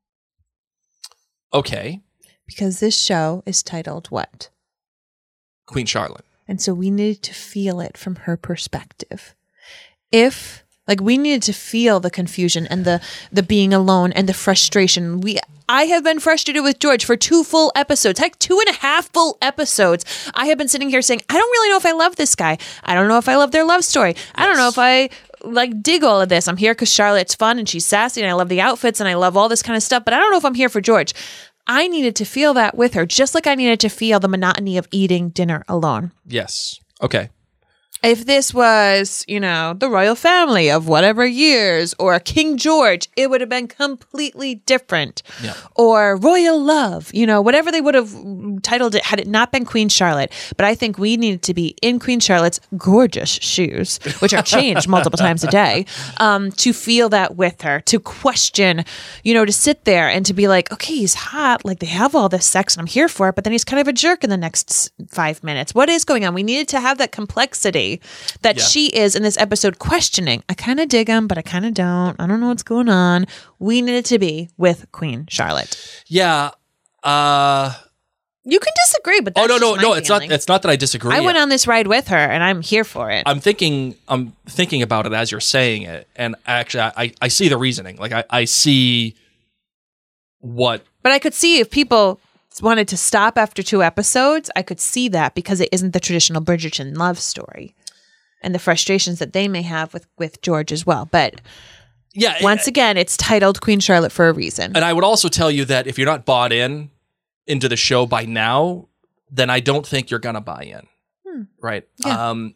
Speaker 5: Okay.
Speaker 4: because this show is titled what?
Speaker 5: Queen Charlotte.
Speaker 4: And so we needed to feel it from her perspective. If like we needed to feel the confusion and the the being alone and the frustration. We I have been frustrated with George for two full episodes, heck, two and a half full episodes. I have been sitting here saying, I don't really know if I love this guy. I don't know if I love their love story. I don't know if I like dig all of this. I'm here because Charlotte's fun and she's sassy and I love the outfits and I love all this kind of stuff, but I don't know if I'm here for George. I needed to feel that with her, just like I needed to feel the monotony of eating dinner alone.
Speaker 5: Yes. Okay.
Speaker 4: If this was, you know, the royal family of whatever years or King George, it would have been completely different.
Speaker 5: Yeah.
Speaker 4: Or royal love, you know, whatever they would have titled it had it not been Queen Charlotte. But I think we needed to be in Queen Charlotte's gorgeous shoes, which are changed multiple times a day, um, to feel that with her, to question, you know, to sit there and to be like, okay, he's hot. Like they have all this sex and I'm here for it. But then he's kind of a jerk in the next s- five minutes. What is going on? We needed to have that complexity that
Speaker 5: Yeah.
Speaker 4: she is in this episode questioning. I kind of dig him, but I kind of don't. I don't know what's going on. We needed to be with Queen Charlotte.
Speaker 5: Yeah. Uh,
Speaker 4: You can disagree, but
Speaker 5: oh,
Speaker 4: that's
Speaker 5: no, no,
Speaker 4: just
Speaker 5: no.
Speaker 4: my
Speaker 5: It's
Speaker 4: feeling.
Speaker 5: not, it's not that I disagree.
Speaker 4: I went on this ride with her and I'm here for it.
Speaker 5: I'm thinking, I'm thinking about it as you're saying it. And actually, I, I see the reasoning. Like I, I see what,
Speaker 4: But I could see if people wanted to stop after two episodes, I could see that because it isn't the traditional Bridgerton love story and the frustrations that they may have with, with George as well. But
Speaker 5: yeah.
Speaker 4: once again, it's titled Queen Charlotte for a reason.
Speaker 5: And I would also tell you that if you're not bought in into the show by now, then I don't think you're going to buy in.
Speaker 4: Hmm.
Speaker 5: Right.
Speaker 4: Yeah.
Speaker 5: Um,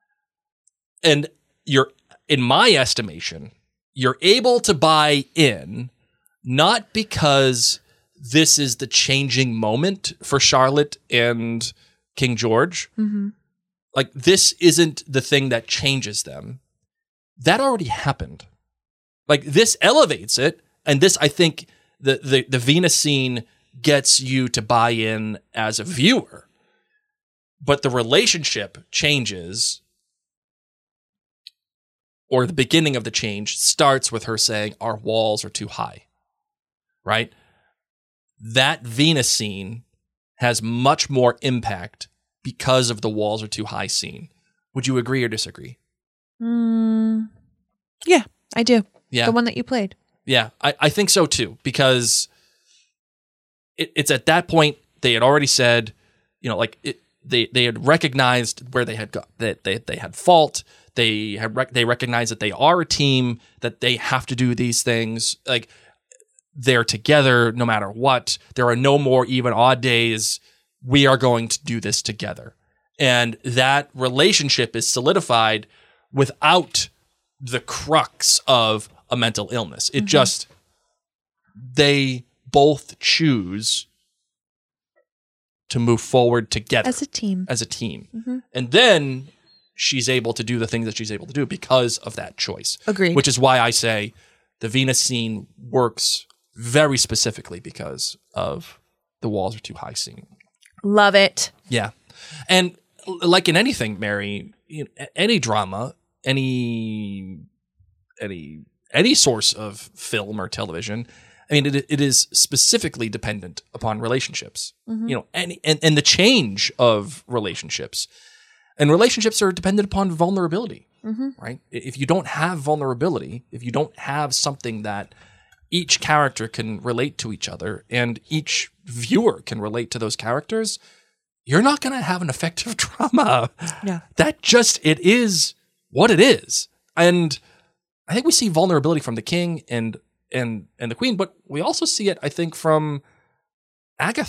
Speaker 5: and you're, in my estimation, you're able to buy in not because this is the changing moment for Charlotte and King George.
Speaker 4: Mm-hmm.
Speaker 5: Like, this isn't the thing that changes them. That already happened. Like, this elevates it. And this, I think, the, the, the Venus scene gets you to buy in as a viewer. But the relationship changes, or the beginning of the change starts with her saying, our walls are too high. Right? That Venus scene has much more impact because of the walls are too high scene. Would you agree or disagree?
Speaker 4: Mm, yeah, I do.
Speaker 5: Yeah.
Speaker 4: The one that you played.
Speaker 5: Yeah, I, I think so too, because it, it's at that point they had already said, you know, like it, they they had recognized where they had got that they they had fault. They had rec- they recognized that they are a team, that they have to do these things. Like, they're together no matter what. There are no more even odd days. We are going to do this together, and that relationship is solidified without the crux of a mental illness. It mm-hmm. just, they both choose to move forward together
Speaker 4: as a team.
Speaker 5: As a team.
Speaker 4: Mm-hmm.
Speaker 5: And then she's able to do the things that she's able to do because of that choice.
Speaker 4: Agreed.
Speaker 5: Which is why I say the Venus scene works very specifically because of the walls are too high scene.
Speaker 4: Love it.
Speaker 5: Yeah. And like in anything, Mary, you know, any drama, any any any source of film or television, I mean, it it is specifically dependent upon relationships. Mm-hmm. You know, and, and and the change of relationships, and relationships are dependent upon vulnerability. Mm-hmm. Right? If you don't have vulnerability, if you don't have something that each character can relate to each other, and each viewer can relate to those characters, you're not going to have an effective drama.
Speaker 4: Yeah.
Speaker 5: That just, it is what it is. And I think we see vulnerability from the king and and and the queen, but we also see it, I think, from Agatha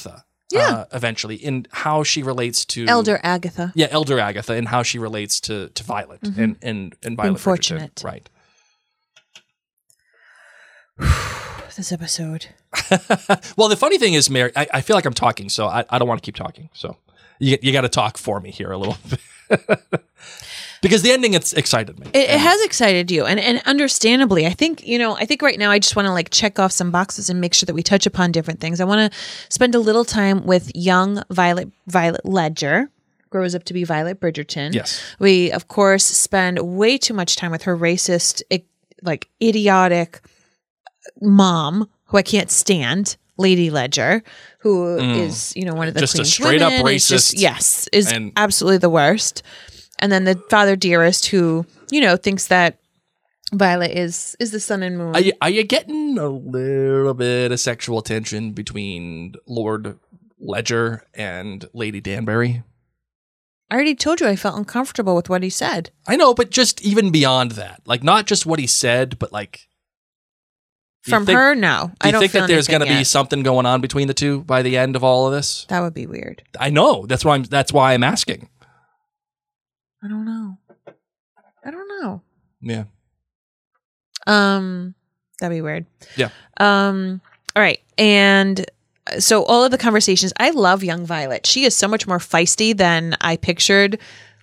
Speaker 4: Yeah.
Speaker 5: uh, eventually, in how she relates to
Speaker 4: Elder Agatha.
Speaker 5: Yeah, Elder Agatha, and how she relates to to Violet
Speaker 4: Mhm.
Speaker 5: and and and Violet.
Speaker 4: Being
Speaker 5: Bridgerton.
Speaker 4: fortunate.
Speaker 5: Right.
Speaker 4: This episode.
Speaker 5: Well, the funny thing is, Mary, I, I feel like I'm talking, so I, I don't want to keep talking. So you you got to talk for me here a little bit. Because the ending, it's excited me.
Speaker 4: It, it has excited you, and and understandably, I think you know. I think right now, I just want to like check off some boxes and make sure that we touch upon different things. I want to spend a little time with young Violet Violet Ledger, grows up to be Violet Bridgerton.
Speaker 5: Yes,
Speaker 4: we of course spend way too much time with her racist, like idiotic mom, who I can't stand, Lady Ledger, who
Speaker 5: Mm.
Speaker 4: is you know one of the
Speaker 5: Just a
Speaker 4: queen's
Speaker 5: straight up
Speaker 4: women, is
Speaker 5: racist
Speaker 4: just- yes, is
Speaker 5: and-
Speaker 4: absolutely the worst. And then the father dearest, who you know thinks that Violet is is the sun and moon.
Speaker 5: Are you, are you getting a little bit of sexual tension between Lord Ledger and Lady Danbury?
Speaker 4: I already told you I felt uncomfortable with what he said.
Speaker 5: I know, but just even beyond that, like not just what he said, but like do you
Speaker 4: From
Speaker 5: think-
Speaker 4: her, no.
Speaker 5: Do
Speaker 4: I
Speaker 5: you
Speaker 4: don't
Speaker 5: think
Speaker 4: feel
Speaker 5: that there's going to
Speaker 4: anything
Speaker 5: be
Speaker 4: yet.
Speaker 5: something going on between the two by the end of all of this?
Speaker 4: That would be weird.
Speaker 5: I know. That's why I'm. That's why I'm asking.
Speaker 4: I don't know. I don't know.
Speaker 5: Yeah.
Speaker 4: Um, that'd be weird.
Speaker 5: Yeah.
Speaker 4: Um. All right, and so all of the conversations. I love young Violet. She is so much more feisty than I pictured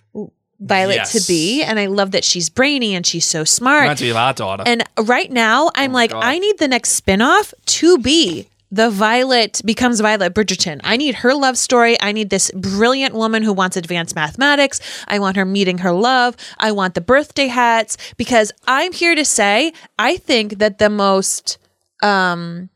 Speaker 4: Violet
Speaker 5: Yes.
Speaker 4: to be, and I love that she's brainy and she's so smart.
Speaker 5: Reminds me of our daughter.
Speaker 4: And right now, I'm
Speaker 5: Oh,
Speaker 4: like,
Speaker 5: God.
Speaker 4: I need the next spinoff to be the Violet becomes Violet Bridgerton. I need her love story. I need this brilliant woman who wants advanced mathematics. I want her meeting her love. I want the birthday hats, because I'm here to say, I think that the most, um,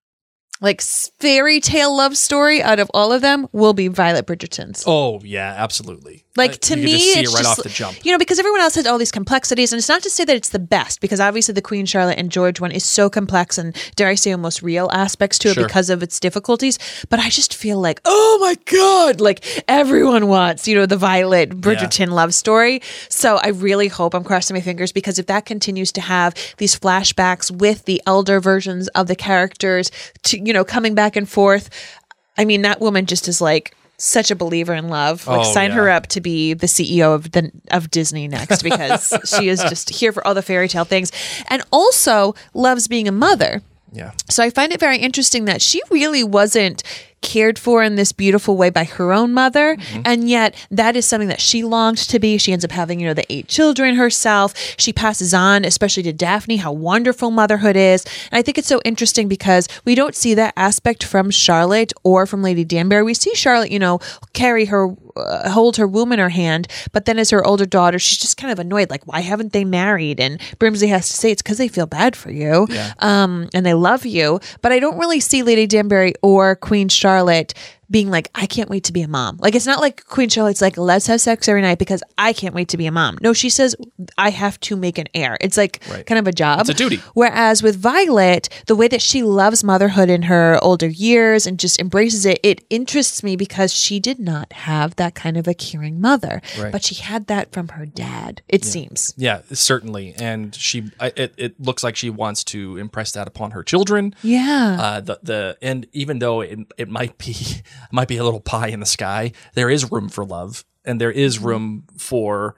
Speaker 4: like fairy tale love story out of all of them will be Violet Bridgerton's.
Speaker 5: Oh yeah, absolutely.
Speaker 4: Like
Speaker 5: Uh,
Speaker 4: to
Speaker 5: you
Speaker 4: me,
Speaker 5: can just see
Speaker 4: it's
Speaker 5: it right
Speaker 4: just,
Speaker 5: off the jump.
Speaker 4: you know, because everyone else has all these complexities, and it's not to say that it's the best, because obviously the Queen Charlotte and George one is so complex and, dare I say, almost real aspects to it
Speaker 5: Sure.
Speaker 4: because of its difficulties. But I just feel like, oh my god, like everyone wants, you know, the Violet Bridgerton love story. So I really hope, I'm crossing my fingers, because if that continues to have these flashbacks with the elder versions of the characters, to you know, coming back and forth, I mean, that woman just is like such a believer in love. Like,
Speaker 5: Oh,
Speaker 4: sign
Speaker 5: yeah.
Speaker 4: her up to be the C E O of the of Disney next, because she is just here for all the fairy tale things, and also loves being a mother.
Speaker 5: Yeah.
Speaker 4: So I find it very interesting that she really wasn't cared for in this beautiful way by her own mother,
Speaker 5: Mm-hmm.
Speaker 4: and yet that is something that she longed to be. She ends up having, you know, the eight children herself. She passes on, especially to Daphne, how wonderful motherhood is. And I think it's so interesting because we don't see that aspect from Charlotte or from Lady Danbury. We see Charlotte, you know, carry her, uh, hold her womb in her hand, but then as her older daughter, she's just kind of annoyed, like, why haven't they married? And Brimsley has to say it's because they feel bad for you,
Speaker 5: Yeah.
Speaker 4: um, and they love you. But I don't really see Lady Danbury or Queen Charlotte being like, I can't wait to be a mom. Like, it's not like Queen Charlotte's like, let's have sex every night because I can't wait to be a mom. No, she says, I have to make an heir. It's like
Speaker 5: Right.
Speaker 4: kind of a job.
Speaker 5: It's a duty.
Speaker 4: Whereas with Violet, the way that she loves motherhood in her older years and just embraces it, it interests me because she did not have that kind of a caring mother.
Speaker 5: Right.
Speaker 4: But she had that from her dad, it seems.
Speaker 5: Yeah, certainly. And she, I- it, it looks like she wants to impress that upon her children.
Speaker 4: Yeah.
Speaker 5: Uh, the the and even though it it might be might be a little pie in the sky, there is room for love, and there is room for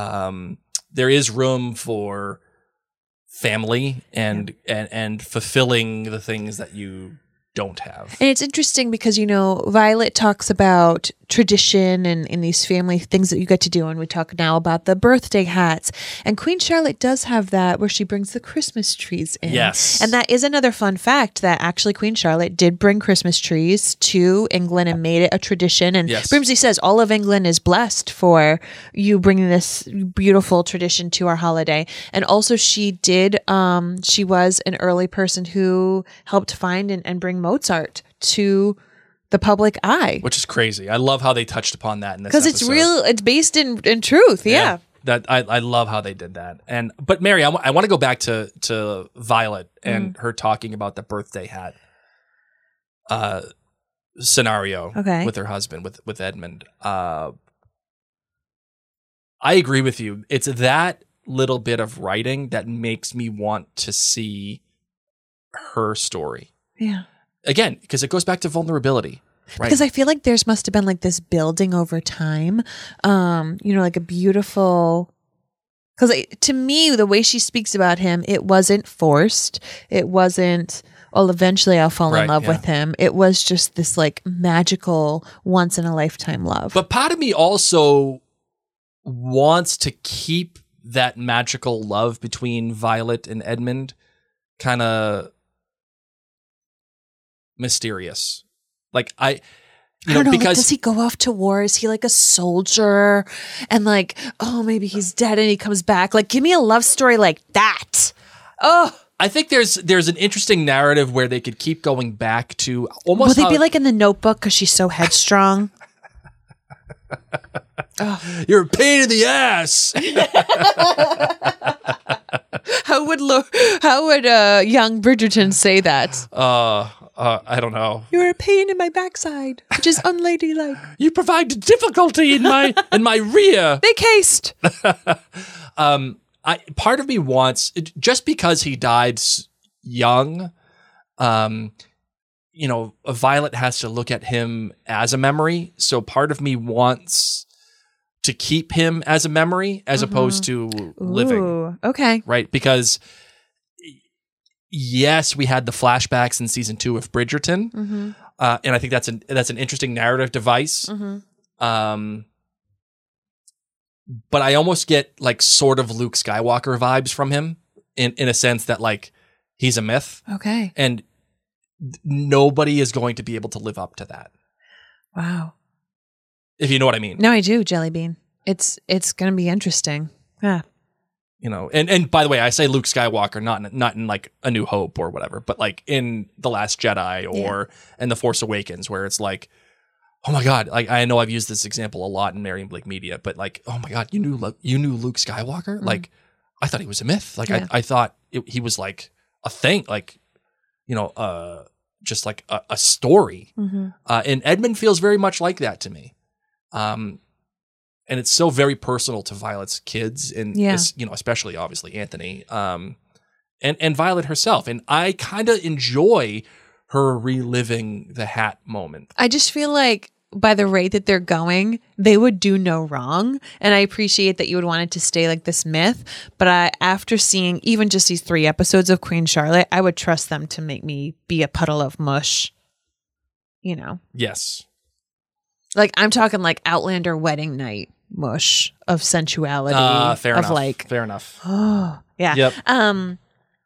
Speaker 5: um there is room for family and and and fulfilling the things that you don't have.
Speaker 4: And it's interesting because, you know, Violet talks about tradition and in these family things that you get to do. And we talk now about the birthday hats. And Queen Charlotte does have that where she brings the Christmas trees in.
Speaker 5: Yes.
Speaker 4: And that is another fun fact that actually Queen Charlotte did bring Christmas trees to England and made it a tradition. And
Speaker 5: Yes.
Speaker 4: Brimsley says all of England is blessed for you bringing this beautiful tradition to our holiday. And also she did, um, she was an early person who helped find and, and bring Mozart to the public eye.
Speaker 5: Which is crazy. I love how they touched upon that in this
Speaker 4: Because it's
Speaker 5: episode.
Speaker 4: real, it's based in, in truth. Yeah.
Speaker 5: That I, I love how they did that. And but Mary, I want to go back to to Violet and
Speaker 4: Mm.
Speaker 5: her talking about the birthday hat uh scenario
Speaker 4: Okay.
Speaker 5: with her husband with with Edmund. Uh I agree with you. It's that little bit of writing that makes me want to see her story.
Speaker 4: Yeah.
Speaker 5: Again, because it goes back to vulnerability. Right.
Speaker 4: Because I feel like theirs must have been like this building over time. Um, you know, like a beautiful. Because to me, the way she speaks about him, it wasn't forced. It wasn't, well, eventually I'll fall in
Speaker 5: Right,
Speaker 4: love
Speaker 5: yeah.
Speaker 4: with him. It was just this like magical, once in a lifetime love.
Speaker 5: But part of me also wants to keep that magical love between Violet and Edmund kind of mysterious. Like I, you
Speaker 4: I
Speaker 5: know,
Speaker 4: don't know, like,
Speaker 5: because
Speaker 4: does he go off to war? Is he like a soldier? And like, oh, maybe he's dead and he comes back. Like, give me a love story like that. Oh,
Speaker 5: I think there's there's an interesting narrative where they could keep going back to almost.
Speaker 4: will they
Speaker 5: how-
Speaker 4: be like in the Notebook because she's so headstrong?
Speaker 5: You're a pain in the ass.
Speaker 4: How would Lo- how would uh, young Bridgerton say that?
Speaker 5: uh, uh, I don't know.
Speaker 4: You're a pain in my backside, which is unladylike.
Speaker 5: You provide difficulty in my in my rear.
Speaker 4: They cased.
Speaker 5: Um, I part of me wants just because he died s- young. Um, you know, Violet has to look at him as a memory. So part of me wants to keep him as a memory as opposed to living.
Speaker 4: Ooh, okay.
Speaker 5: Right? Because yes, we had the flashbacks in season two of Bridgerton,
Speaker 4: Mm-hmm.
Speaker 5: uh, and I think that's an that's an interesting narrative device.
Speaker 4: Mm-hmm.
Speaker 5: Um, but I almost get like sort of Luke Skywalker vibes from him in in a sense that like he's a myth,
Speaker 4: Okay.
Speaker 5: and nobody is going to be able to live up to that.
Speaker 4: Wow.
Speaker 5: If you know what I mean.
Speaker 4: No, I do, Jellybean. It's it's gonna be interesting. Yeah.
Speaker 5: You know, and, and by the way, I say Luke Skywalker, not in, not in like A New Hope or whatever, but like in The Last Jedi or in The Force Awakens, where it's like, oh my God, like I know I've used this example a lot in Marion Blake Media, but like, oh my God, you knew Lu- you knew Luke Skywalker? Like, I thought he was a myth. Like,
Speaker 4: Yeah.
Speaker 5: I, I thought it, he was like a thing, like, you know, uh, just like a, a story.
Speaker 4: Mm-hmm.
Speaker 5: Uh, and Edmund feels very much like that to me. Um, and it's so very personal to Violet's kids, and
Speaker 4: Yeah.
Speaker 5: es- you know, especially obviously Anthony, um, and and Violet herself. And I kind of enjoy her reliving the hat moment.
Speaker 4: I just feel like by the rate that they're going, they would do no wrong. And I appreciate that you would want it to stay like this myth. But I, after seeing even just these three episodes of Queen Charlotte, I would trust them to make me be a puddle of mush. You know,
Speaker 5: Yes,
Speaker 4: like I'm talking like Outlander wedding night mush of sensuality.
Speaker 5: uh, fair
Speaker 4: of
Speaker 5: enough.
Speaker 4: like,
Speaker 5: fair enough.
Speaker 4: oh, yeah.
Speaker 5: Yep.
Speaker 4: Um,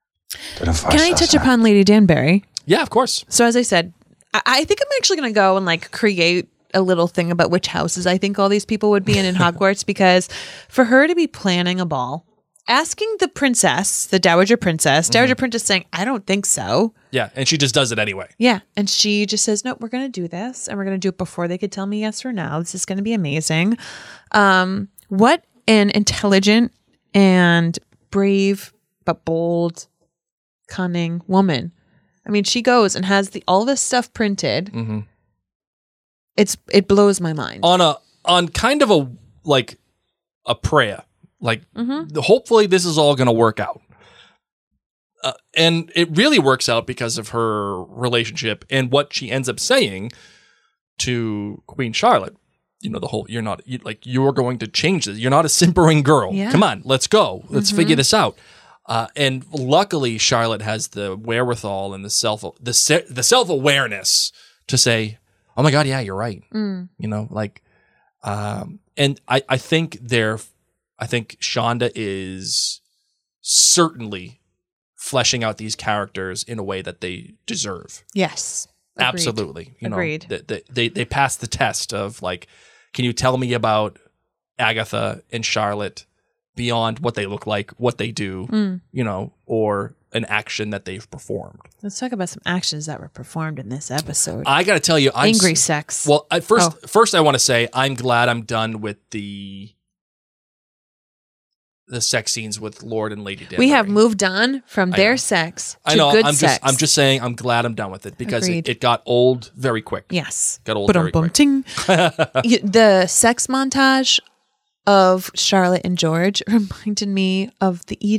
Speaker 4: can I touch upon Lady Danbury?
Speaker 5: Yeah, of course.
Speaker 4: So as I said, I, I think I'm actually going to go and like create a little thing about which houses I think all these people would be in in Hogwarts, because for her to be planning a ball, asking the princess, the Dowager Princess, Dowager Princess saying, I don't think so.
Speaker 5: Yeah, and she just does it anyway.
Speaker 4: Yeah. And she just says, no, we're going to do this. And we're going to do it before they could tell me yes or no. This is going to be amazing. Um, what an intelligent and brave, but bold, cunning woman. I mean, she goes and has the all this stuff printed.
Speaker 5: Mm-hmm.
Speaker 4: It's it blows my mind.
Speaker 5: On a on kind of a like a prayer, like
Speaker 4: Mm-hmm.
Speaker 5: hopefully this is all going to work out. Uh, and it really works out because of her relationship and what she ends up saying to Queen Charlotte. You know, the whole, you're not, you, like, you're going to change this. You're not a simpering girl.
Speaker 4: Yeah.
Speaker 5: Come on, let's go. Let's
Speaker 4: Mhm.
Speaker 5: figure this out. Uh, and luckily, Charlotte has the wherewithal and the self, the, se- the self-awareness to say, oh my God, yeah, you're right.
Speaker 4: Mm.
Speaker 5: You know, like, um, and I, I think they're, I think Shonda is certainly fleshing out these characters in a way that they deserve.
Speaker 4: Yes. Agreed.
Speaker 5: Absolutely. You
Speaker 4: Agreed.
Speaker 5: know, they, they, they pass the test of like, can you tell me about Agatha and Charlotte beyond what they look like, what they do,
Speaker 4: Mm.
Speaker 5: you know, or an action that they've performed?
Speaker 4: Let's talk about some actions that were performed in this episode.
Speaker 5: I got to tell you, I'm
Speaker 4: Angry
Speaker 5: s-
Speaker 4: sex.
Speaker 5: Well, I, first,
Speaker 4: Oh.
Speaker 5: first I want to say I'm glad I'm done with the the sex scenes with Lord and Lady Danbury.
Speaker 4: we have moved on from
Speaker 5: I
Speaker 4: their
Speaker 5: know.
Speaker 4: sex to
Speaker 5: I know.
Speaker 4: good
Speaker 5: I'm
Speaker 4: sex.
Speaker 5: just I'm just saying I'm glad I'm done with it because it,
Speaker 4: Agreed.
Speaker 5: it got old very quick.
Speaker 4: Yes.
Speaker 5: Got old very quick.
Speaker 4: Ba-dum-bum-ting. Y- the sex montage of Charlotte and George reminded me of the eating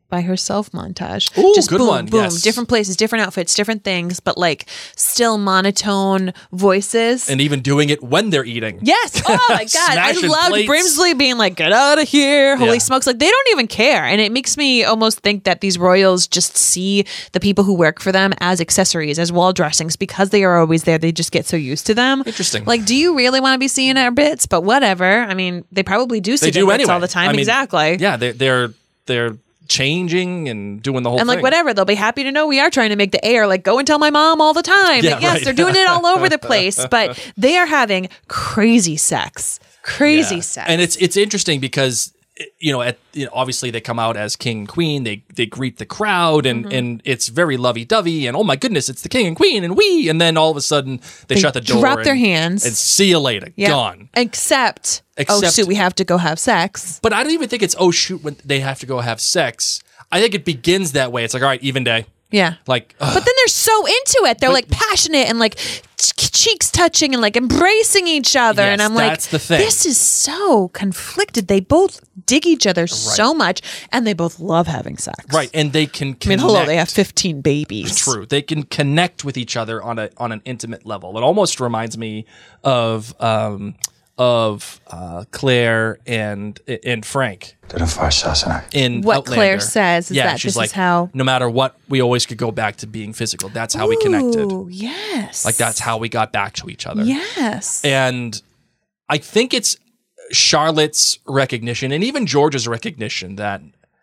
Speaker 4: by herself montage.
Speaker 5: Ooh,
Speaker 4: Just
Speaker 5: good
Speaker 4: boom,
Speaker 5: one.
Speaker 4: boom,
Speaker 5: Yes.
Speaker 4: different places, different outfits, different things, but like still monotone voices.
Speaker 5: And even doing it when they're eating.
Speaker 4: Yes. Oh my God. I
Speaker 5: Smashing
Speaker 4: loved
Speaker 5: plates.
Speaker 4: Brimsley being like, get out of here. Holy
Speaker 5: Yeah.
Speaker 4: smokes. Like, they don't even care. And it makes me almost think that these royals just see the people who work for them as accessories, as wall dressings, because they are always there. They just get so used to them.
Speaker 5: Interesting.
Speaker 4: Like, do you really want to be seeing our bits? But whatever. I mean, they probably do see
Speaker 5: They
Speaker 4: their
Speaker 5: do
Speaker 4: bits
Speaker 5: anyway.
Speaker 4: all the time.
Speaker 5: I mean,
Speaker 4: exactly.
Speaker 5: Yeah, they're they're they're changing and doing the whole
Speaker 4: And
Speaker 5: thing.
Speaker 4: like whatever, they'll be happy to know we are trying to make the air. Like, go and tell my mom all the time.
Speaker 5: Yeah,
Speaker 4: Like, yes,
Speaker 5: right.
Speaker 4: they're doing it all over the place, but they are having crazy sex, crazy
Speaker 5: Yeah.
Speaker 4: sex,
Speaker 5: And it's it's interesting because you know, at you know, obviously they come out as king and queen. They they greet the crowd and
Speaker 4: Mm-hmm.
Speaker 5: and it's very lovey dovey. And oh my goodness, it's the king and queen and we. And then all of a sudden they,
Speaker 4: They
Speaker 5: shut the door,
Speaker 4: drop
Speaker 5: and,
Speaker 4: their hands.
Speaker 5: and see you later,
Speaker 4: Yeah.
Speaker 5: gone.
Speaker 4: Except, oh
Speaker 5: Except-
Speaker 4: shoot, we have to go have sex.
Speaker 5: But I don't even think it's oh shoot when they have to go have sex. I think it begins that way. It's like all right, even day.
Speaker 4: Yeah.
Speaker 5: Like ugh.
Speaker 4: But then they're so into it. They're
Speaker 5: But-
Speaker 4: like passionate and like ch- cheeks touching and like embracing each other.
Speaker 5: Yes,
Speaker 4: and I'm like,
Speaker 5: that's the thing.
Speaker 4: this is so conflicted. They both dig each other so much and they both love having sex.
Speaker 5: right, and they can.
Speaker 4: I mean,
Speaker 5: Connect.
Speaker 4: hello, they have fifteen babies.
Speaker 5: True. They can connect with each other on a on an intimate level. It almost reminds me of um of uh Claire and and Frank in
Speaker 4: What
Speaker 5: Outlander.
Speaker 4: Claire says is
Speaker 5: yeah,
Speaker 4: that
Speaker 5: she's
Speaker 4: this
Speaker 5: like,
Speaker 4: is how-
Speaker 5: no matter what, we always could go back to being physical. That's how we connected.
Speaker 4: Ooh, yes.
Speaker 5: Like that's how we got back to each other.
Speaker 4: Yes.
Speaker 5: And I think it's Charlotte's recognition and even George's recognition that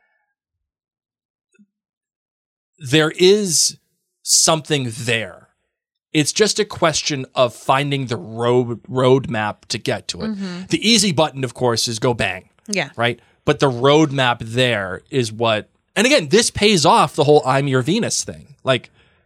Speaker 5: there is something there. It's just a question of finding the road roadmap to get to it.
Speaker 4: Mm-hmm.
Speaker 5: The easy button, of course, is go bang,
Speaker 4: yeah.
Speaker 5: right? But the roadmap there is what, and again, this pays off the whole I'm your Venus thing. Like,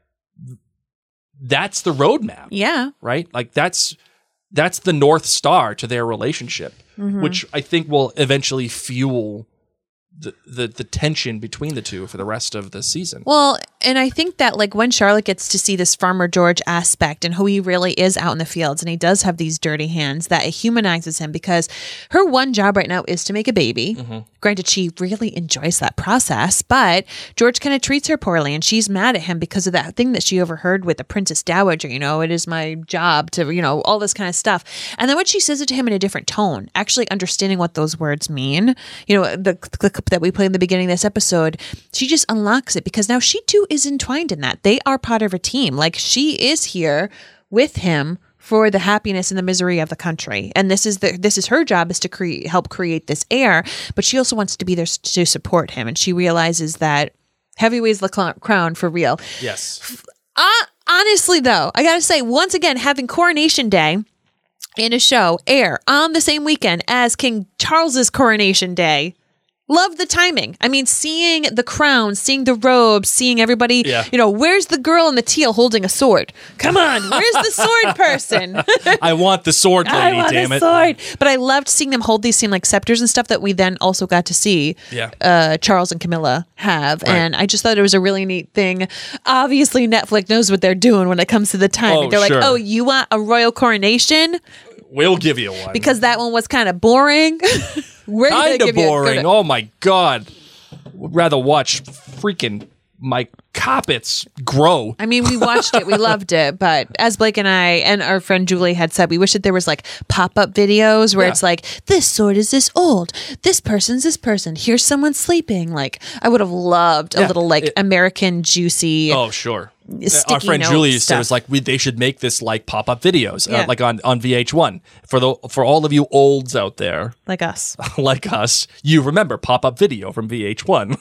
Speaker 5: that's the roadmap,
Speaker 4: Yeah.
Speaker 5: right? Like that's that's the North Star to their relationship,
Speaker 4: Mm-hmm.
Speaker 5: which I think will eventually fuel the, the the tension between the two for the rest of the season.
Speaker 4: Well, and I think that like when Charlotte gets to see this Farmer George aspect and who he really is out in the fields, and he does have these dirty hands, that it humanizes him because her one job right now is to make a baby.
Speaker 5: Mm-hmm.
Speaker 4: Granted, she really enjoys that process, but George kind of treats her poorly, and she's mad at him because of that thing that she overheard with the Princess Dowager. You know, it is my job to, you know, all this kind of stuff. And then when she says it to him in a different tone, actually understanding what those words mean, you know, the clip that we played in the beginning of this episode, she just unlocks it because now she too is entwined in that. They are part of a team. Like she is here with him for the happiness and the misery of the country. And this is the this is her job, is to create help create this air, but she also wants to be there s- to support him. And she realizes that heavy weighs the cl- crown for real.
Speaker 5: Yes.
Speaker 4: Uh, honestly, though, I gotta say, once again, having Coronation Day in a show air on the same weekend as King Charles's Coronation Day. Love the timing. I mean, seeing the crown, seeing the robes, seeing everybody,
Speaker 5: Yeah.
Speaker 4: you know, where's the girl in the teal holding a sword? Come on, where's the sword person?
Speaker 5: I want the sword
Speaker 4: I
Speaker 5: lady,
Speaker 4: want
Speaker 5: damn
Speaker 4: a
Speaker 5: it.
Speaker 4: sword. But I loved seeing them hold these seem like scepters and stuff that we then also got to see
Speaker 5: Yeah.
Speaker 4: uh, Charles and Camilla have.
Speaker 5: Right.
Speaker 4: And I just thought it was a really neat thing. Obviously, Netflix knows what they're doing when it comes to the timing.
Speaker 5: Oh,
Speaker 4: they're
Speaker 5: sure.
Speaker 4: like, oh, you want a royal coronation?
Speaker 5: We'll give you one.
Speaker 4: Because that one was kind of boring. We're gonna
Speaker 5: kind of
Speaker 4: give you a
Speaker 5: boring.
Speaker 4: good-
Speaker 5: Oh my god. Would rather watch freaking my carpets grow.
Speaker 4: I mean, we watched it, we loved it, but as Blake and I and our friend Julie had said, we wish that there was like pop-up videos where
Speaker 5: Yeah.
Speaker 4: it's like, this sword is this old, this person's this person, here's someone sleeping. Like, I would have loved a
Speaker 5: Yeah,
Speaker 4: little like
Speaker 5: it-
Speaker 4: American juicy.
Speaker 5: Oh, sure. Our
Speaker 4: sticky
Speaker 5: friend
Speaker 4: note
Speaker 5: Julie said
Speaker 4: stuff.
Speaker 5: it was like we, they should make this like pop-up videos,
Speaker 4: Yeah.
Speaker 5: uh, like on, on V H one. For the for all of you olds out there
Speaker 4: Like us.
Speaker 5: like us, you remember pop-up video from V H one.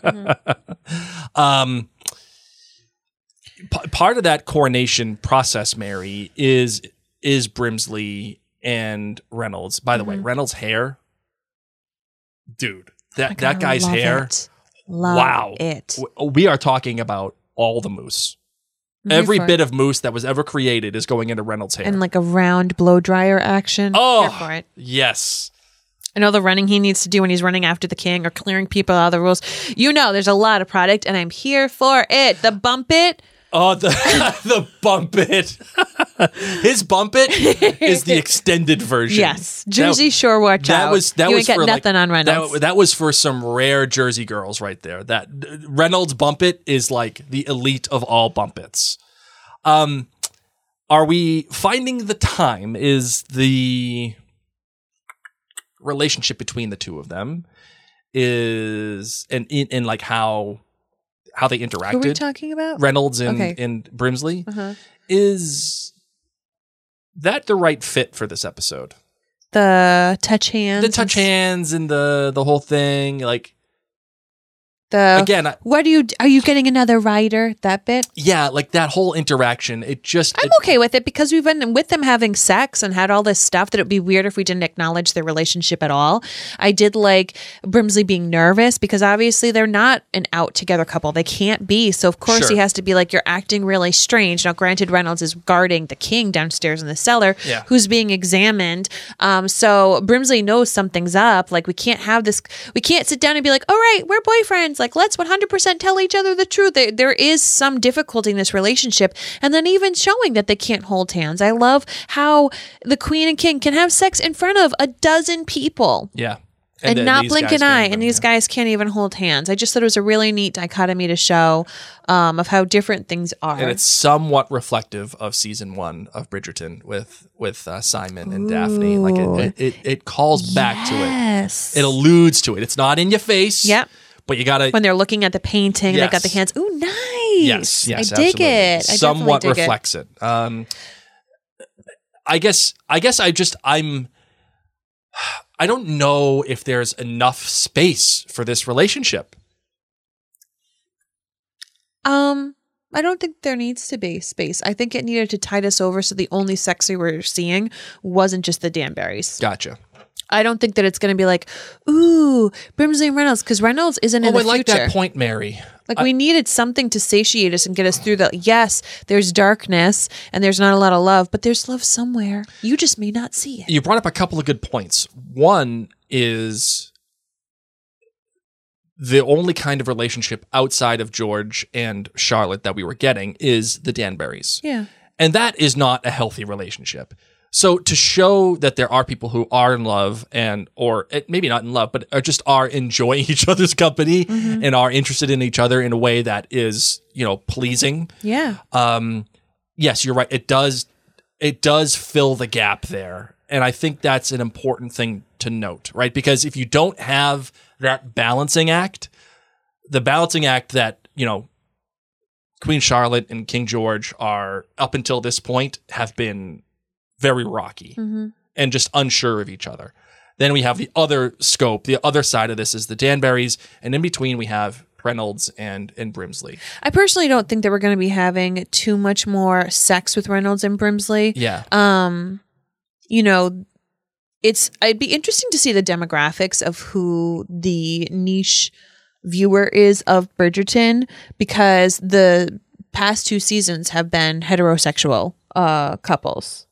Speaker 5: um, p- part of that coronation process, Mary, is is Brimsley and Reynolds. By the way, Reynolds' hair, dude, that
Speaker 4: God,
Speaker 5: that guy's
Speaker 4: love
Speaker 5: hair.
Speaker 4: it. Love
Speaker 5: Wow,
Speaker 4: it.
Speaker 5: W- we are talking about all the mousse.
Speaker 4: I'm here
Speaker 5: Every
Speaker 4: for
Speaker 5: bit
Speaker 4: it.
Speaker 5: of mousse that was ever created is going into Reynolds' hair.
Speaker 4: And like a round blow dryer action.
Speaker 5: oh,
Speaker 4: Here for it.
Speaker 5: yes.
Speaker 4: I know the running he needs to do when he's running after the king or clearing people out of the rules. You know, there's a lot of product, and I'm here for it. The bump it.
Speaker 5: Oh, the the bump it. His bump it is the extended version.
Speaker 4: Yes, Jersey
Speaker 5: that,
Speaker 4: Shore, watch
Speaker 5: that
Speaker 4: out.
Speaker 5: Was, that
Speaker 4: you
Speaker 5: was
Speaker 4: ain't got
Speaker 5: for
Speaker 4: nothing
Speaker 5: like,
Speaker 4: on Reynolds.
Speaker 5: That, that was for some rare Jersey girls right there. That Reynolds bump it is like the elite of all bump its. Um, are we finding the time? Is the relationship between the two of them is and in, in like how. How they interacted.
Speaker 4: Who are we talking about?
Speaker 5: Reynolds and,
Speaker 4: okay.
Speaker 5: and Brimsley.
Speaker 4: Uh-huh.
Speaker 5: Is that the right fit for this episode?
Speaker 4: The touch hands.
Speaker 5: The touch hands and the the whole thing. Like,
Speaker 4: the
Speaker 5: again, I,
Speaker 4: what are you are you getting another writer? That bit?
Speaker 5: Yeah, like that whole interaction. It just
Speaker 4: I'm
Speaker 5: it,
Speaker 4: okay with it because we've been with them having sex and had all this stuff that it'd be weird if we didn't acknowledge their relationship at all. I did like Brimsley being nervous because obviously they're not an out together couple. They can't be. So of course
Speaker 5: Sure.
Speaker 4: he has to be like, you're acting really strange. Now granted, Reynolds is guarding the king downstairs in the cellar
Speaker 5: Yeah.
Speaker 4: who's being examined. Um, so Brimsley knows something's up. Like we can't have this, we can't sit down and be like, all right, we're boyfriends. Like let's one hundred percent tell each other the truth. There, there is some difficulty in this relationship. And then even showing that they can't hold hands. I love how the queen and king can have sex in front of a dozen people
Speaker 5: yeah.
Speaker 4: and,
Speaker 5: then
Speaker 4: not
Speaker 5: these
Speaker 4: blink
Speaker 5: guys
Speaker 4: an eye.
Speaker 5: can't
Speaker 4: And
Speaker 5: even-
Speaker 4: these
Speaker 5: yeah.
Speaker 4: guys can't even hold hands. I just thought it was a really neat dichotomy to show um, of how different things are.
Speaker 5: And it's somewhat reflective of season one of Bridgerton with with uh, Simon and Daphne. Like it, it, it, it calls back to it.
Speaker 4: Yes.
Speaker 5: It alludes to it. It's not in your face.
Speaker 4: Yep.
Speaker 5: But you gotta
Speaker 4: When they're looking at the painting,
Speaker 5: Yes.
Speaker 4: they got the hands. Ooh, nice.
Speaker 5: Yes, yes,
Speaker 4: I dig
Speaker 5: absolutely.
Speaker 4: it. I
Speaker 5: Somewhat
Speaker 4: definitely dig
Speaker 5: reflects it. it. Um, I guess. I guess I just. I'm. I don't know if there's enough space for this relationship.
Speaker 4: it. Um, I don't think there needs to be space. I think it needed to tide us over so the only sex we were seeing wasn't just the Danburys.
Speaker 5: Gotcha.
Speaker 4: I don't think that it's going to be like, ooh, Brimsley and Reynolds, because Reynolds isn't
Speaker 5: Oh,
Speaker 4: in the
Speaker 5: I like
Speaker 4: future.
Speaker 5: that point, Mary.
Speaker 4: Like we needed something to satiate us and get us through the, yes, there's darkness and there's not a lot of love, but there's love somewhere. You just may not see it.
Speaker 5: You brought up a couple of good points. One is the only kind of relationship outside of George and Charlotte that we were getting is the Danburys.
Speaker 4: Yeah.
Speaker 5: And that is not a healthy relationship. So to show that there are people who are in love and, or maybe not in love, but are just are enjoying each other's company
Speaker 4: Mm-hmm.
Speaker 5: and are interested in each other in a way that is, you know, pleasing.
Speaker 4: Yeah.
Speaker 5: Um, yes, you're right. It does, it does fill the gap there. And I think that's an important thing to note, right? Because if you don't have that balancing act, the balancing act that, you know, Queen Charlotte and King George are up until this point have been very rocky
Speaker 4: Mm-hmm.
Speaker 5: and just unsure of each other. Then we have the other scope. The other side of this is the Danburys. And in between we have Reynolds and, and Brimsley.
Speaker 4: I personally don't think that we're going to be having too much more sex with Reynolds and Brimsley.
Speaker 5: Yeah.
Speaker 4: Um, you know, it's, it'd be interesting to see the demographics of who the niche viewer is of Bridgerton, because the past two seasons have been heterosexual uh, couples.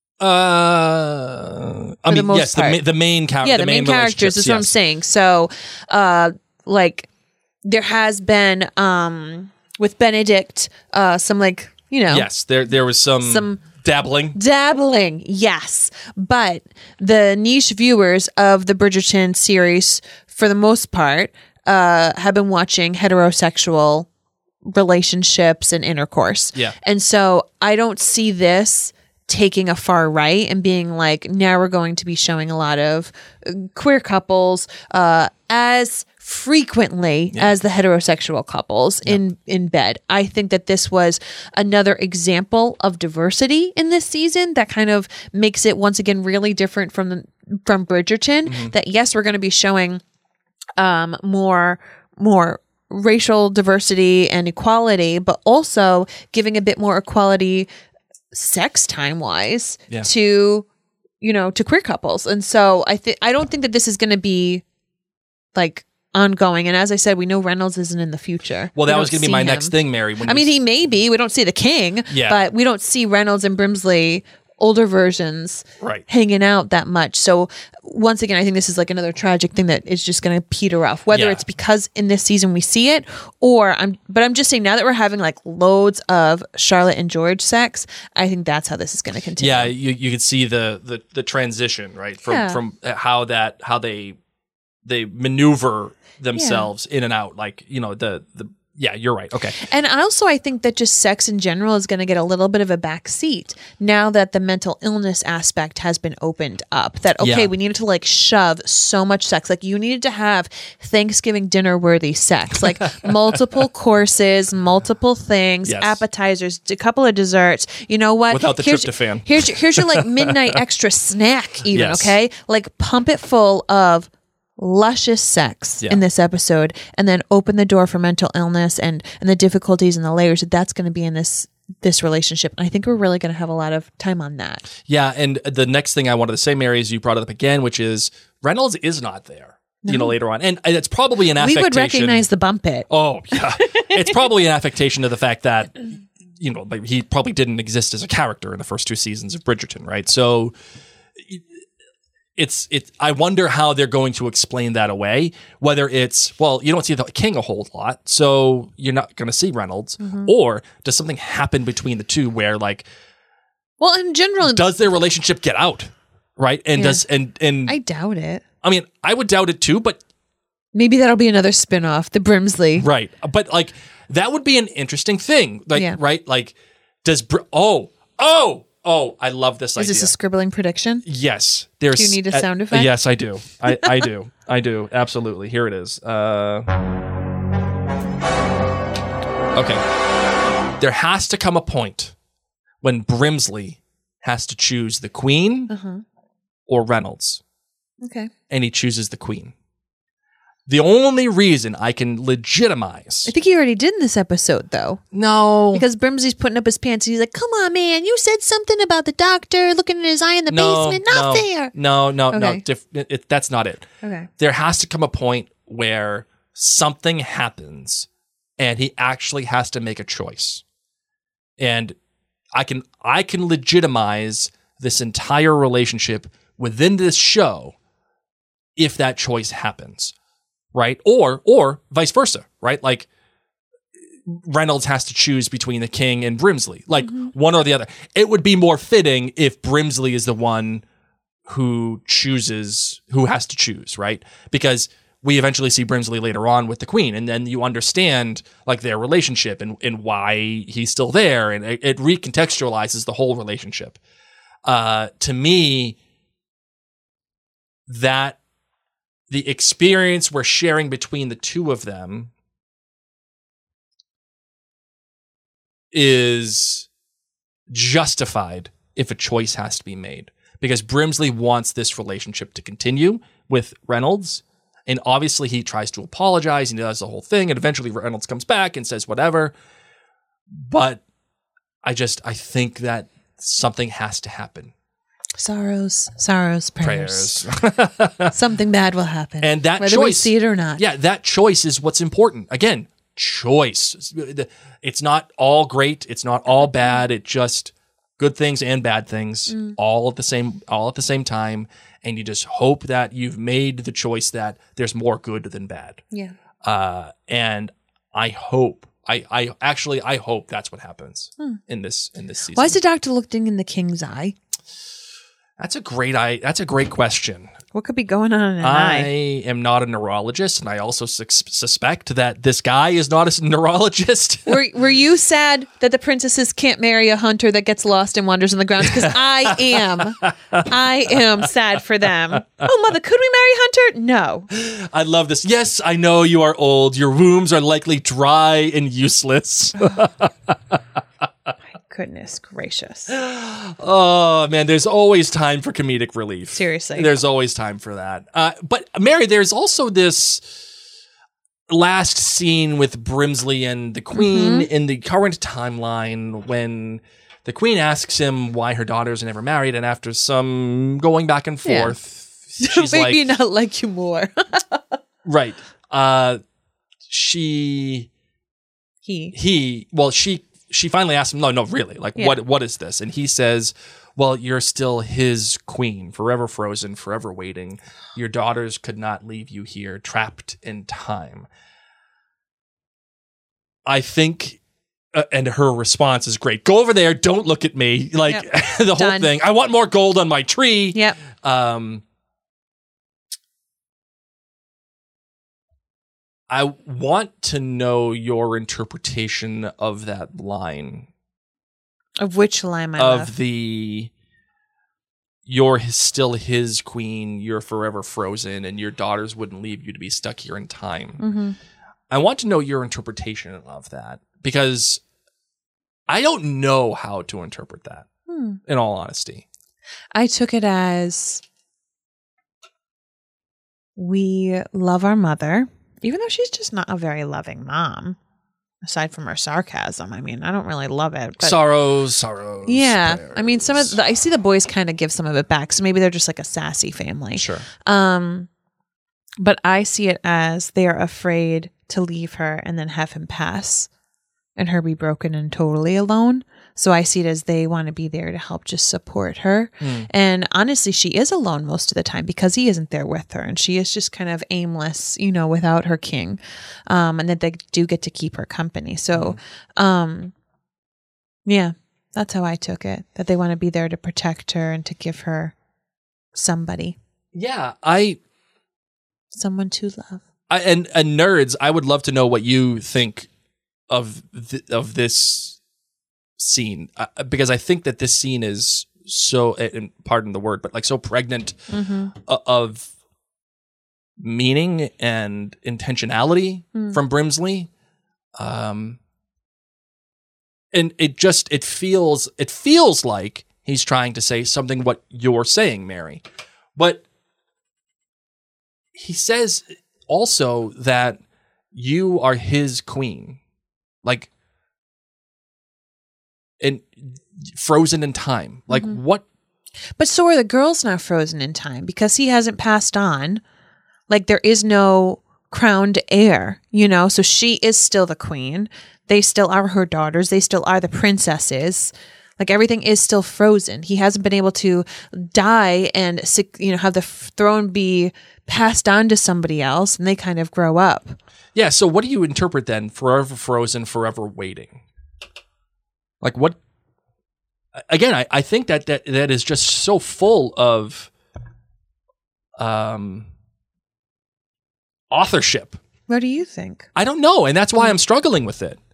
Speaker 5: Uh, I
Speaker 4: For the
Speaker 5: mean,
Speaker 4: most
Speaker 5: yes, the,
Speaker 4: part.
Speaker 5: ma- the main character.
Speaker 4: Yeah, the, main, characters is what I'm
Speaker 5: yes.
Speaker 4: saying. So, uh, like, there has been um, with Benedict uh, some like you know
Speaker 5: Yes, there there was some,
Speaker 4: Some-
Speaker 5: dabbling.
Speaker 4: dabbling, yes, but the niche viewers of the Bridgerton series, for the most part, uh, have been watching heterosexual relationships and intercourse.
Speaker 5: Yeah.
Speaker 4: And so I don't see this taking a far right and being like, now we're going to be showing a lot of uh, queer couples uh, as frequently as the heterosexual couples in in bed. I think that this was another example of diversity in this season that kind of makes it once again really different from the from Bridgerton. That yes, we're going to be showing um more more racial diversity and equality, but also giving a bit more equality sex time wise
Speaker 5: Yeah.
Speaker 4: to, you know, to queer couples. And so I think I don't think that this is going to be like ongoing. And as I said, we know Reynolds isn't in the future.
Speaker 5: Well,
Speaker 4: We
Speaker 5: that
Speaker 4: don't
Speaker 5: was going to be
Speaker 4: see
Speaker 5: my
Speaker 4: him.
Speaker 5: next thing, Mary. When
Speaker 4: I
Speaker 5: you
Speaker 4: mean,
Speaker 5: s-
Speaker 4: he may be. We don't see the king,
Speaker 5: Yeah.
Speaker 4: but we don't see Reynolds and Brimsley older versions
Speaker 5: Right.
Speaker 4: hanging out that much. So once again, I think this is like another tragic thing that is just going to peter off, whether
Speaker 5: Yeah.
Speaker 4: it's because in this season we see it or I'm, but I'm just saying now that we're having like loads of Charlotte and George sex, I think that's how this is going to continue.
Speaker 5: Yeah, you you can see the the the transition, right? From
Speaker 4: Yeah.
Speaker 5: from how that how they they maneuver themselves in and out, like, you know, the the yeah, you're right. Okay.
Speaker 4: And also, I think that just sex in general is going to get a little bit of a back seat now that the mental illness aspect has been opened up. That, okay,
Speaker 5: Yeah.
Speaker 4: we needed to like shove so much sex. Like, you needed to have Thanksgiving dinner worthy sex, like multiple courses, multiple things,
Speaker 5: Yes.
Speaker 4: appetizers, a couple of desserts. You know what?
Speaker 5: Without the
Speaker 4: here's,
Speaker 5: tryptophan.
Speaker 4: Here's your, here's your like midnight extra snack, even,
Speaker 5: Yes.
Speaker 4: okay? Like, pump it full of luscious sex
Speaker 5: Yeah.
Speaker 4: in this episode, and then open the door for mental illness and and the difficulties and the layers that that's going to be in this this relationship. And I think we're really going to have a lot of time on that.
Speaker 5: Yeah, and the next thing I wanted to say, Mary, is you brought it up again, which is Reynolds is not there. You know, later on, and it's probably an
Speaker 4: We
Speaker 5: affectation.
Speaker 4: would recognize the bump it.
Speaker 5: Oh yeah, it's probably an affectation of the fact that, you know, like, he probably didn't exist as a character in the first two seasons of Bridgerton, right? So it's it. I wonder how they're going to explain that away. Whether it's, well, you don't see the king a whole lot, so you're not going to see Reynolds,
Speaker 4: Mm-hmm.
Speaker 5: or does something happen between the two where, like,
Speaker 4: Well, in general,
Speaker 5: does their relationship get out, right? And
Speaker 4: Yeah.
Speaker 5: does and and
Speaker 4: I
Speaker 5: I,
Speaker 4: doubt it.
Speaker 5: mean, I would doubt it too, but
Speaker 4: Maybe that'll be another spin-off, the Brimsley.
Speaker 5: right, but like that would be an interesting thing, like
Speaker 4: Yeah.
Speaker 5: right, like does Br- oh oh. Oh, I love this
Speaker 4: Is
Speaker 5: idea.
Speaker 4: this a scribbling prediction?
Speaker 5: Yes, there's.
Speaker 4: Do you need a
Speaker 5: uh,
Speaker 4: sound effect?
Speaker 5: Yes, I do. I, I do. I do. Absolutely. Here it is. Uh, okay. There has to come a point when Brimsley has to choose the Queen
Speaker 4: Uh-huh.
Speaker 5: or Reynolds,
Speaker 4: Okay.
Speaker 5: and he chooses the Queen. The only reason I can legitimize
Speaker 4: I think he already did in this episode, though.
Speaker 5: no
Speaker 4: Because Brimsley's putting up his pants and he's like, come on, man, you said something about the doctor looking in his eye in the
Speaker 5: no
Speaker 4: basement. Not
Speaker 5: no,
Speaker 4: fair.
Speaker 5: no no no
Speaker 4: Okay.
Speaker 5: diff- it, it- that's not it.
Speaker 4: Okay.
Speaker 5: There has to come a point where something happens and he actually has to make a choice. And I can I can legitimize this entire relationship within this show if that choice happens, right? Or or vice versa, right? Like Reynolds has to choose between the king and Brimsley, like one or the other. It would be more fitting if Brimsley is the one who chooses, who has to choose, right? Because we eventually see Brimsley later on with the queen, and then you understand like their relationship and, and why he's still there, and it, it recontextualizes the whole relationship. Uh, to me, that the experience we're sharing between the two of them is justified if a choice has to be made, because Brimsley wants this relationship to continue with Reynolds. And obviously he tries to apologize and he does the whole thing. And eventually Reynolds comes back and says whatever. But I just, I think that something has to happen.
Speaker 4: Sorrows, sorrows, prayers.
Speaker 5: Prayers.
Speaker 4: Something bad will happen.
Speaker 5: And that
Speaker 4: whether we
Speaker 5: choice-
Speaker 4: see it or not.
Speaker 5: Yeah, that choice is what's important. Again, choice. It's not all great. It's not all bad. It just good things and bad things all at the same all at the same time. And you just hope that you've made the choice that there's more good than bad.
Speaker 4: Yeah.
Speaker 5: Uh, and I hope, I, I actually, I hope that's what happens in this in this season.
Speaker 4: Why is the doctor looking in the king's eye?
Speaker 5: That's a great I. That's a great question.
Speaker 4: What could be going on in an
Speaker 5: I
Speaker 4: eye?
Speaker 5: am not a neurologist, and I also sus- suspect that this guy is not a neurologist.
Speaker 4: Were, were you sad that the princesses can't marry a hunter that gets lost and wanders in the grounds? Because I am. I am sad for them. Oh, mother, could we marry Hunter? No.
Speaker 5: I love this. Yes, I know you are old. Your wombs are likely dry and useless.
Speaker 4: Goodness gracious.
Speaker 5: Oh, man, there's always time for comedic relief.
Speaker 4: Seriously.
Speaker 5: There's always time for that. Uh, but, Mary, there's also this last scene with Brimsley and the Queen
Speaker 4: Mm-hmm.
Speaker 5: in the current timeline when the Queen asks him why her daughters are never married, and after some going back and
Speaker 4: Yeah.
Speaker 5: forth, she's
Speaker 4: Maybe
Speaker 5: like,
Speaker 4: not like you more.
Speaker 5: right. Uh, she,
Speaker 4: he.
Speaker 5: he, well, she, she finally asks him, no, no, really, like,
Speaker 4: Yeah.
Speaker 5: what, what is this? And he says, well, you're still his queen, forever frozen, forever waiting. Your daughters could not leave you here, trapped in time. I think, uh, and her response is great. Go over there. Don't look at me. Like
Speaker 4: Yep.
Speaker 5: the whole
Speaker 4: Done.
Speaker 5: thing. I want more gold on my tree.
Speaker 4: Yep.
Speaker 5: Um, I want to know your interpretation of that line.
Speaker 4: Of which line, my
Speaker 5: of
Speaker 4: love?
Speaker 5: the you're his, still his queen, you're forever frozen, and your daughters wouldn't leave you to be stuck here in time.
Speaker 4: Mm-hmm.
Speaker 5: I want to know your interpretation of that, because I don't know how to interpret that,
Speaker 4: Hmm.
Speaker 5: in all honesty.
Speaker 4: I took it as we love our mother, even though she's just not a very loving mom, aside from her sarcasm. I mean, I don't really love it. But
Speaker 5: sorrows, sorrows.
Speaker 4: yeah.
Speaker 5: prayers.
Speaker 4: I mean, some of the, I see the boys kind of give some of it back. So maybe they're just like a sassy family.
Speaker 5: Sure.
Speaker 4: Um, but I see it as they are afraid to leave her and then have him pass and her be broken and totally alone. So I see it as they want to be there to help just support her.
Speaker 5: Hmm.
Speaker 4: And honestly, she is alone most of the time because he isn't there with her. And she is just kind of aimless, you know, without her king. Um, and that they do get to keep her company. So, um, yeah, that's how I took it. That they want to be there to protect her and to give her somebody,
Speaker 5: Yeah, I,
Speaker 4: someone to love.
Speaker 5: I and, and nerds, I would love to know what you think of th- of this scene, uh, because I think that this scene is so, and pardon the word, but like so pregnant
Speaker 4: Mm-hmm.
Speaker 5: o- of meaning and intentionality
Speaker 4: Mm.
Speaker 5: from Brimsley. Um, and it just, it feels, it feels like he's trying to say something what you're saying, Mary. But he says also that you are his queen. Like, and frozen in time. Like,
Speaker 4: Mhm.
Speaker 5: what?
Speaker 4: But so are the girls now frozen in time because he hasn't passed on. Like there is no crowned heir, you know? So she is still the queen. They still are her daughters. They still are the princesses. Like everything is still frozen. He hasn't been able to die and, you know, have the throne be passed on to somebody else and they kind of grow up.
Speaker 5: Yeah. So what do you interpret then? Forever frozen, forever waiting. Like what? Again, I, I think that, that that is just so full of um, authorship.
Speaker 4: What do you think?
Speaker 5: I don't know, and that's why I'm struggling with it.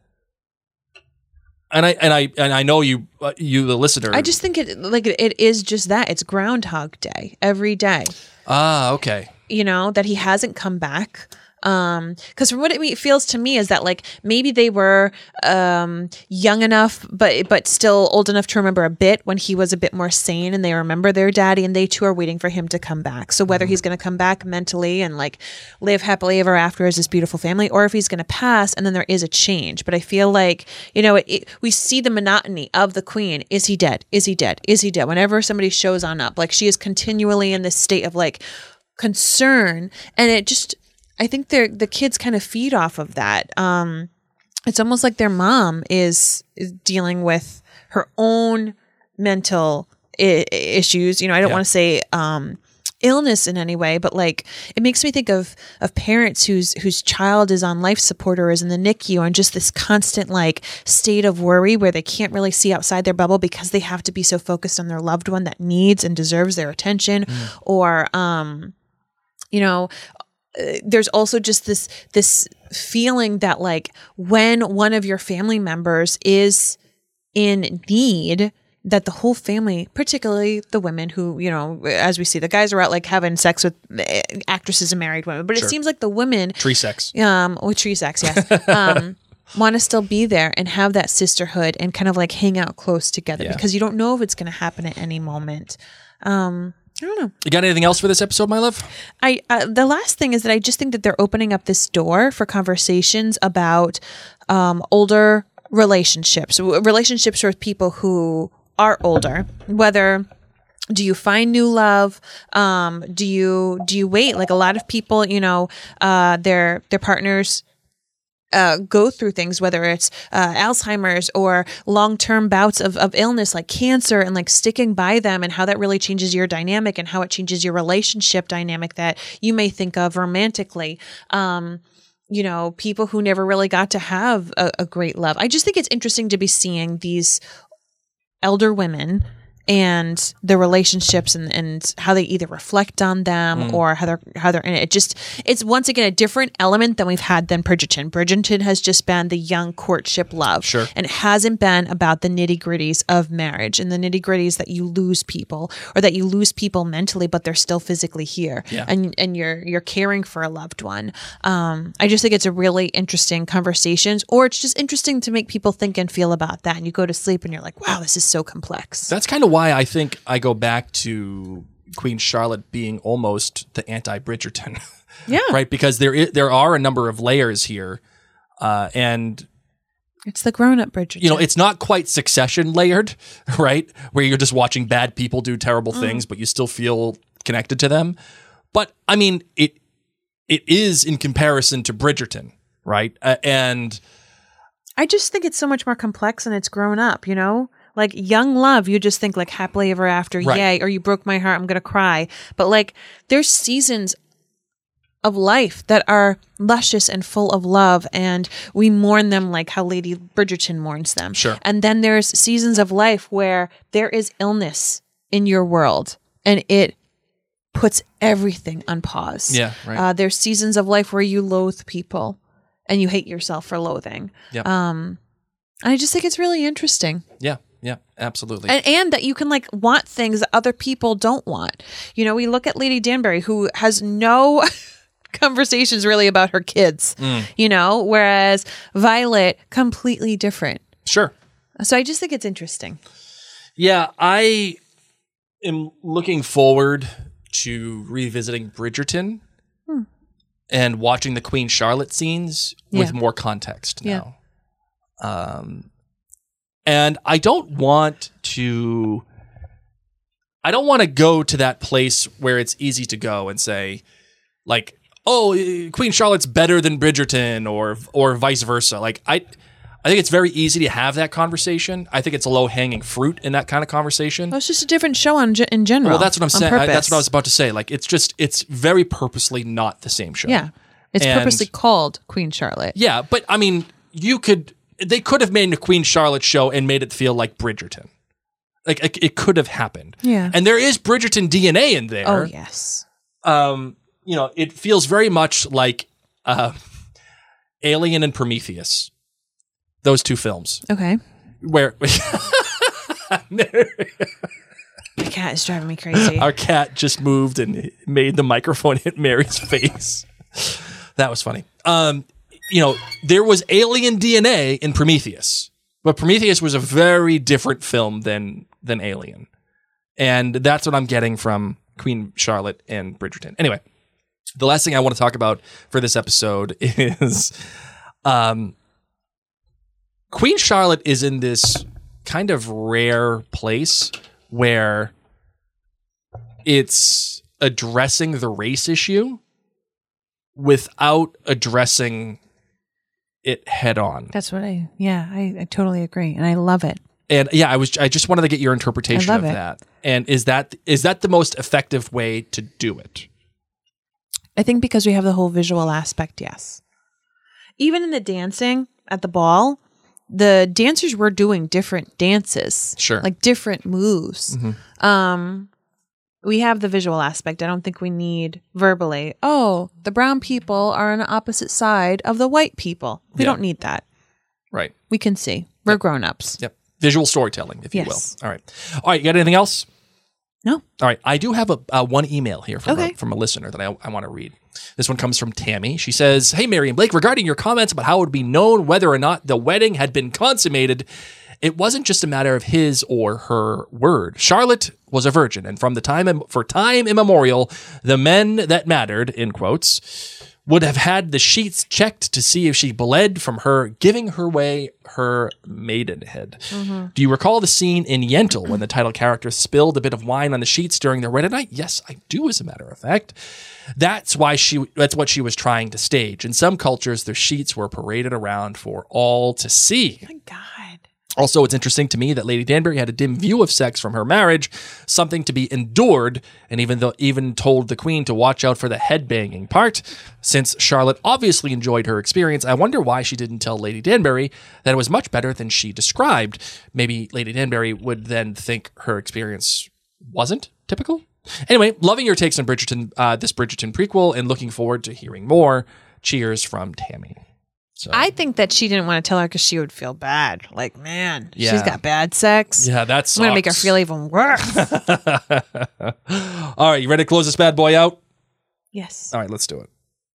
Speaker 5: And I and I and I know you, uh, you the listener.
Speaker 4: I just think it like it is just that. It's Groundhog Day every day.
Speaker 5: ah okay.
Speaker 4: You know, that he hasn't come back. Um, because from what it feels to me is that like maybe they were um young enough, but but still old enough to remember a bit when he was a bit more sane, and they remember their daddy, and they too are waiting for him to come back. So whether he's going to come back mentally and like live happily ever after as this beautiful family, or if he's going to pass and then there is a change. But I feel like you know it, it, we see the monotony of the queen. Is he dead? Is he dead? Is he dead? Whenever somebody shows on up, like she is continually in this state of like concern, and it just. I think they're the kids kind of feed off of that. Um, it's almost like their mom is is dealing with her own mental I- issues. You know, I don't
Speaker 5: Yeah.
Speaker 4: want to say um, illness in any way, but like it makes me think of of parents whose whose child is on life support or is in the N I C U and just this constant like state of worry where they can't really see outside their bubble because they have to be so focused on their loved one that needs and deserves their attention,
Speaker 5: Mm.
Speaker 4: or um, you know. Uh, there's also just this this feeling that like when one of your family members is in need, that the whole family, particularly the women who, you know, as we see, the guys are out like having sex with uh, actresses and married women, but
Speaker 5: Sure.
Speaker 4: it seems like the women,
Speaker 5: Tree sex.
Speaker 4: um, with tree sex, yes, um, want to still be there and have that sisterhood and kind of like hang out close together
Speaker 5: Yeah.
Speaker 4: because you don't know if it's going to happen at any moment. Um, I don't know.
Speaker 5: You got anything else for this episode, my love?
Speaker 4: I uh, the last thing is that I just think that they're opening up this door for conversations about um, older relationships, w- relationships with people who are older. Whether do you find new love? Um, do you do you wait? Like a lot of people, you know, uh, their their partners uh, go through things, whether it's uh, Alzheimer's or long-term bouts of, of illness like cancer, and like sticking by them, and how that really changes your dynamic and how it changes your relationship dynamic that you may think of romantically. Um, you know, people who never really got to have a, a great love. I just think it's interesting to be seeing these elder women and the relationships and, and how they either reflect on them mm. or how they're how they're in it. It just it's once again a different element than we've had than Bridgerton. Bridgerton has just been the young courtship love.
Speaker 5: Sure.
Speaker 4: And it hasn't been about the nitty-gritties of marriage and the nitty-gritties that you lose people, or that you lose people mentally, but they're still physically here.
Speaker 5: Yeah.
Speaker 4: And and you're you're caring for a loved one. Um, I just think it's a really interesting conversations, or it's just interesting to make people think and feel about that. And you go to sleep and you're like, wow, this is so complex.
Speaker 5: That's kind of why I think I go back to Queen Charlotte being almost the anti-Bridgerton.
Speaker 4: Yeah.
Speaker 5: Right? Because there is, there are a number of layers here. Uh, and
Speaker 4: it's the grown-up Bridgerton.
Speaker 5: You know, it's not quite Succession layered, right? Where you're just watching bad people do terrible
Speaker 4: Mm.
Speaker 5: things, but you still feel connected to them. But I mean, it it is in comparison to Bridgerton, right? Uh, and
Speaker 4: I just think it's so much more complex and it's grown up, you know? Like young love, you just think like happily ever after,
Speaker 5: Right.
Speaker 4: yay, or you broke my heart, I'm going to cry. But like there's seasons of life that are luscious and full of love, and we mourn them like how Lady Bridgerton mourns them.
Speaker 5: Sure.
Speaker 4: And then there's seasons of life where there is illness in your world and it puts everything on pause.
Speaker 5: Yeah, right.
Speaker 4: Uh, there's seasons of life where you loathe people and you hate yourself for loathing.
Speaker 5: yeah,
Speaker 4: Um, and I just think it's really interesting.
Speaker 5: yeah, yeah, absolutely.
Speaker 4: And, and that you can like want things that other people don't want. You know, we look at Lady Danbury, who has no conversations really about her kids,
Speaker 5: Mm.
Speaker 4: you know, whereas Violet, completely different.
Speaker 5: Sure.
Speaker 4: So I just think it's interesting.
Speaker 5: Yeah, I am looking forward to revisiting Bridgerton
Speaker 4: Hmm.
Speaker 5: and watching the Queen Charlotte scenes
Speaker 4: Yeah.
Speaker 5: with more context
Speaker 4: Yeah.
Speaker 5: now. Um, and I don't want to. I don't want to go to that place where it's easy to go and say, like, "Oh, Queen Charlotte's better than Bridgerton," or or vice versa. Like, I, I think it's very easy to have that conversation. I think it's a low hanging fruit in that kind of conversation.
Speaker 4: Well, it's just a different show on, in general.
Speaker 5: Well, that's what I'm
Speaker 4: on
Speaker 5: saying. I, that's
Speaker 4: purpose.
Speaker 5: what I was about to say. Like, it's just, it's very purposely not the same show.
Speaker 4: Yeah. It's
Speaker 5: And-
Speaker 4: purposely called Queen Charlotte.
Speaker 5: Yeah, but I mean, you could, they could have made a Queen Charlotte show and made it feel like Bridgerton. Like, it, it could have happened.
Speaker 4: Yeah.
Speaker 5: And there is Bridgerton D N A in there.
Speaker 4: Oh, yes.
Speaker 5: Um, you know, it feels very much like uh, Alien and Prometheus. Those two films.
Speaker 4: Okay.
Speaker 5: Where
Speaker 4: My cat is driving me crazy.
Speaker 5: our cat just moved and made the microphone hit Mary's face. That was funny. Um, you know, there was alien D N A in Prometheus, but Prometheus was a very different film than than Alien, and that's what I'm getting from Queen Charlotte and Bridgerton. Anyway, the last thing I want to talk about for this episode is, um, Queen Charlotte is in this kind of rare place where it's addressing the race issue without addressing it head on.
Speaker 4: That's what I, yeah, I, I totally agree. And I love it.
Speaker 5: And yeah, I was I just wanted to get your interpretation
Speaker 4: I
Speaker 5: of
Speaker 4: love it.
Speaker 5: that. And is that is that the most effective way to do it?
Speaker 4: I think because we have the whole visual aspect, yes. Even in the dancing at the ball, the dancers were doing different dances.
Speaker 5: Sure.
Speaker 4: Like different moves.
Speaker 5: Mhm.
Speaker 4: Um, we have the visual aspect. I don't think we need verbally, oh, the brown people are on the opposite side of the white people. We
Speaker 5: Yeah.
Speaker 4: don't need that.
Speaker 5: Right.
Speaker 4: We can see. We're grown-ups.
Speaker 5: Yep. Visual storytelling, if
Speaker 4: Yes.
Speaker 5: you will. All right. All right. You got anything else?
Speaker 4: No.
Speaker 5: All right. I do have a uh, one email here from,
Speaker 4: Okay.
Speaker 5: a, from a listener that I, I want to read. This one comes from Tammy. She says, "Hey, Mary and Blake, regarding your comments about how it would be known whether or not the wedding had been consummated, it wasn't just a matter of his or her word. Charlotte was a virgin, and from the time for time immemorial, the men that mattered, in quotes, would have had the sheets checked to see if she bled from her giving her away her maidenhead. Mm-hmm. Do you recall the scene in Yentl when the title character spilled a bit of wine on the sheets during their wedding night? Yes, I do, as a matter of fact. That's why she. That's what she was trying to stage. In some cultures, their sheets were paraded around for all to see.
Speaker 4: Oh my God.
Speaker 5: Also, it's interesting to me that Lady Danbury had a dim view of sex from her marriage, something to be endured, and even though even told the Queen to watch out for the headbanging part. Since Charlotte obviously enjoyed her experience, I wonder why she didn't tell Lady Danbury that it was much better than she described. Maybe Lady Danbury would then think her experience wasn't typical? Anyway, loving your takes on Bridgerton, uh, this Bridgerton prequel, and looking forward to hearing more. Cheers from Tammy. So.
Speaker 4: I think that she didn't want to tell her because she would feel bad. Like, man,
Speaker 5: Yeah.
Speaker 4: she's got bad sex.
Speaker 5: Yeah, that's
Speaker 4: I'm going to make her feel even worse.
Speaker 5: All right, you ready to close this bad boy out?
Speaker 4: Yes.
Speaker 5: All right, let's do it.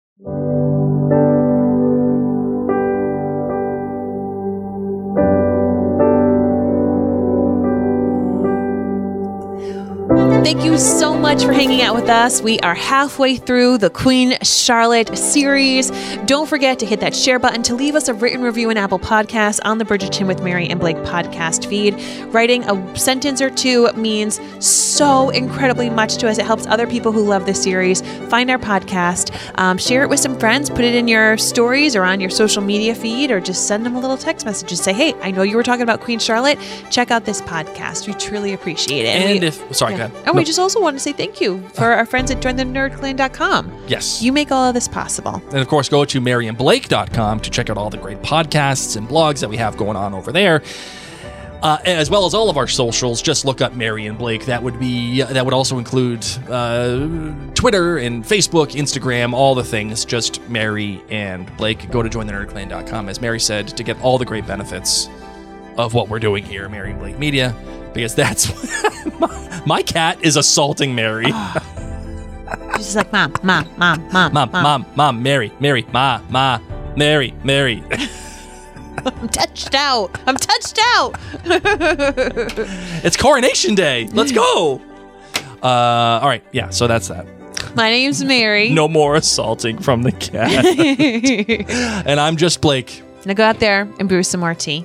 Speaker 4: Thank you so much for hanging out with us. We are halfway through the Queen Charlotte series. Don't forget to hit that share button to leave us a written review in Apple Podcasts on the Bridgerton with Mary and Blake podcast feed. Writing a sentence or two means so incredibly much to us. It helps other people who love this series find our podcast. Um, share it with some friends. Put it in your stories or on your social media feed, or just send them a little text message. Just say, hey, I know you were talking about Queen Charlotte. Check out this podcast. We truly appreciate it.
Speaker 5: And
Speaker 4: we,
Speaker 5: if... Sorry,
Speaker 4: yeah.
Speaker 5: go ahead.
Speaker 4: And we
Speaker 5: No.
Speaker 4: just also want to say thank you for our friends at join the nerd clan dot com.
Speaker 5: Yes.
Speaker 4: You make all of this possible.
Speaker 5: And of course, go to mary and blake dot com to check out all the great podcasts and blogs that we have going on over there. Uh, as well as all of our socials. Just look up Mary and Blake. That would be that would also include uh, Twitter and Facebook, Instagram, all the things. Just Mary and Blake. Go to join the nerd clan dot com, as Mary said, to get all the great benefits of what we're doing here, Mary and Blake Media, because that's my, my cat is assaulting Mary.
Speaker 4: She's just like, mom, mom, mom, mom,
Speaker 5: Mom, mom, mom, Mary, Mary, ma, ma, Mary, Mary.
Speaker 4: I'm touched out. I'm touched out.
Speaker 5: It's Coronation Day. Let's go. Uh, all right. Yeah. So that's that.
Speaker 4: My name's Mary.
Speaker 5: No more assaulting from the cat. And I'm just Blake.
Speaker 4: Now go out there and brew some more tea.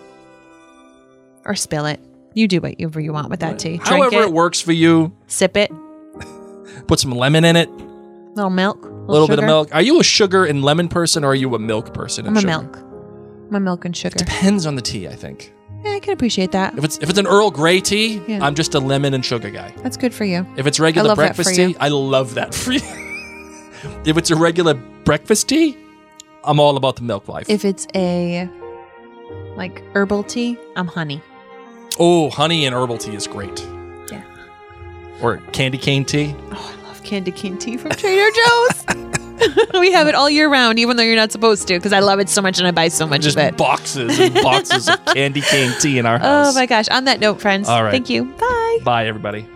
Speaker 4: Or spill it. You do whatever you want with that tea. Drink
Speaker 5: However it.
Speaker 4: it,
Speaker 5: works for you.
Speaker 4: sip it,
Speaker 5: Put some lemon in it.
Speaker 4: little milk,
Speaker 5: A little bit of
Speaker 4: sugar.
Speaker 5: milk. Are you a sugar and lemon person, or are you a milk person? And
Speaker 4: I'm a
Speaker 5: sugar?
Speaker 4: milk. I'm a milk and sugar.
Speaker 5: Depends on the tea, I think.
Speaker 4: Yeah, I can appreciate that.
Speaker 5: If it's if it's an Earl Grey tea,
Speaker 4: Yeah.
Speaker 5: I'm just a lemon and sugar guy.
Speaker 4: That's good for you.
Speaker 5: If it's regular
Speaker 4: I love that
Speaker 5: breakfast
Speaker 4: for
Speaker 5: tea,
Speaker 4: you.
Speaker 5: I love that for you. If it's a regular breakfast tea, I'm all about the milk life.
Speaker 4: If it's a like herbal tea, I'm honey.
Speaker 5: Oh, honey and herbal tea is great.
Speaker 4: Yeah.
Speaker 5: Or candy cane tea.
Speaker 4: Oh, I love candy cane tea from Trader Joe's. We have it all year round, even though you're not supposed to, because I love it so much and I buy so much
Speaker 5: Just
Speaker 4: of it.
Speaker 5: boxes and boxes of candy cane tea in our house.
Speaker 4: Oh my gosh. On that note, friends,
Speaker 5: All right.
Speaker 4: thank you. Bye.
Speaker 5: Bye, everybody.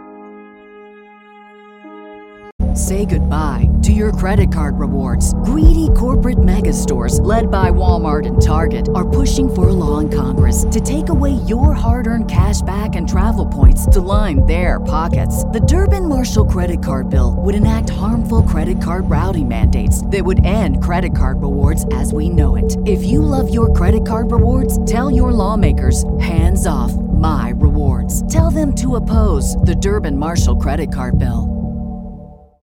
Speaker 1: Say goodbye to your credit card rewards. Greedy corporate mega stores, led by Walmart and Target, are pushing for a law in Congress to take away your hard-earned cash back and travel points to line their pockets. The Durbin-Marshall credit card bill would enact harmful credit card routing mandates that would end credit card rewards as we know it. If you love your credit card rewards, tell your lawmakers, hands off my rewards. Tell them to oppose the Durbin-Marshall credit card bill.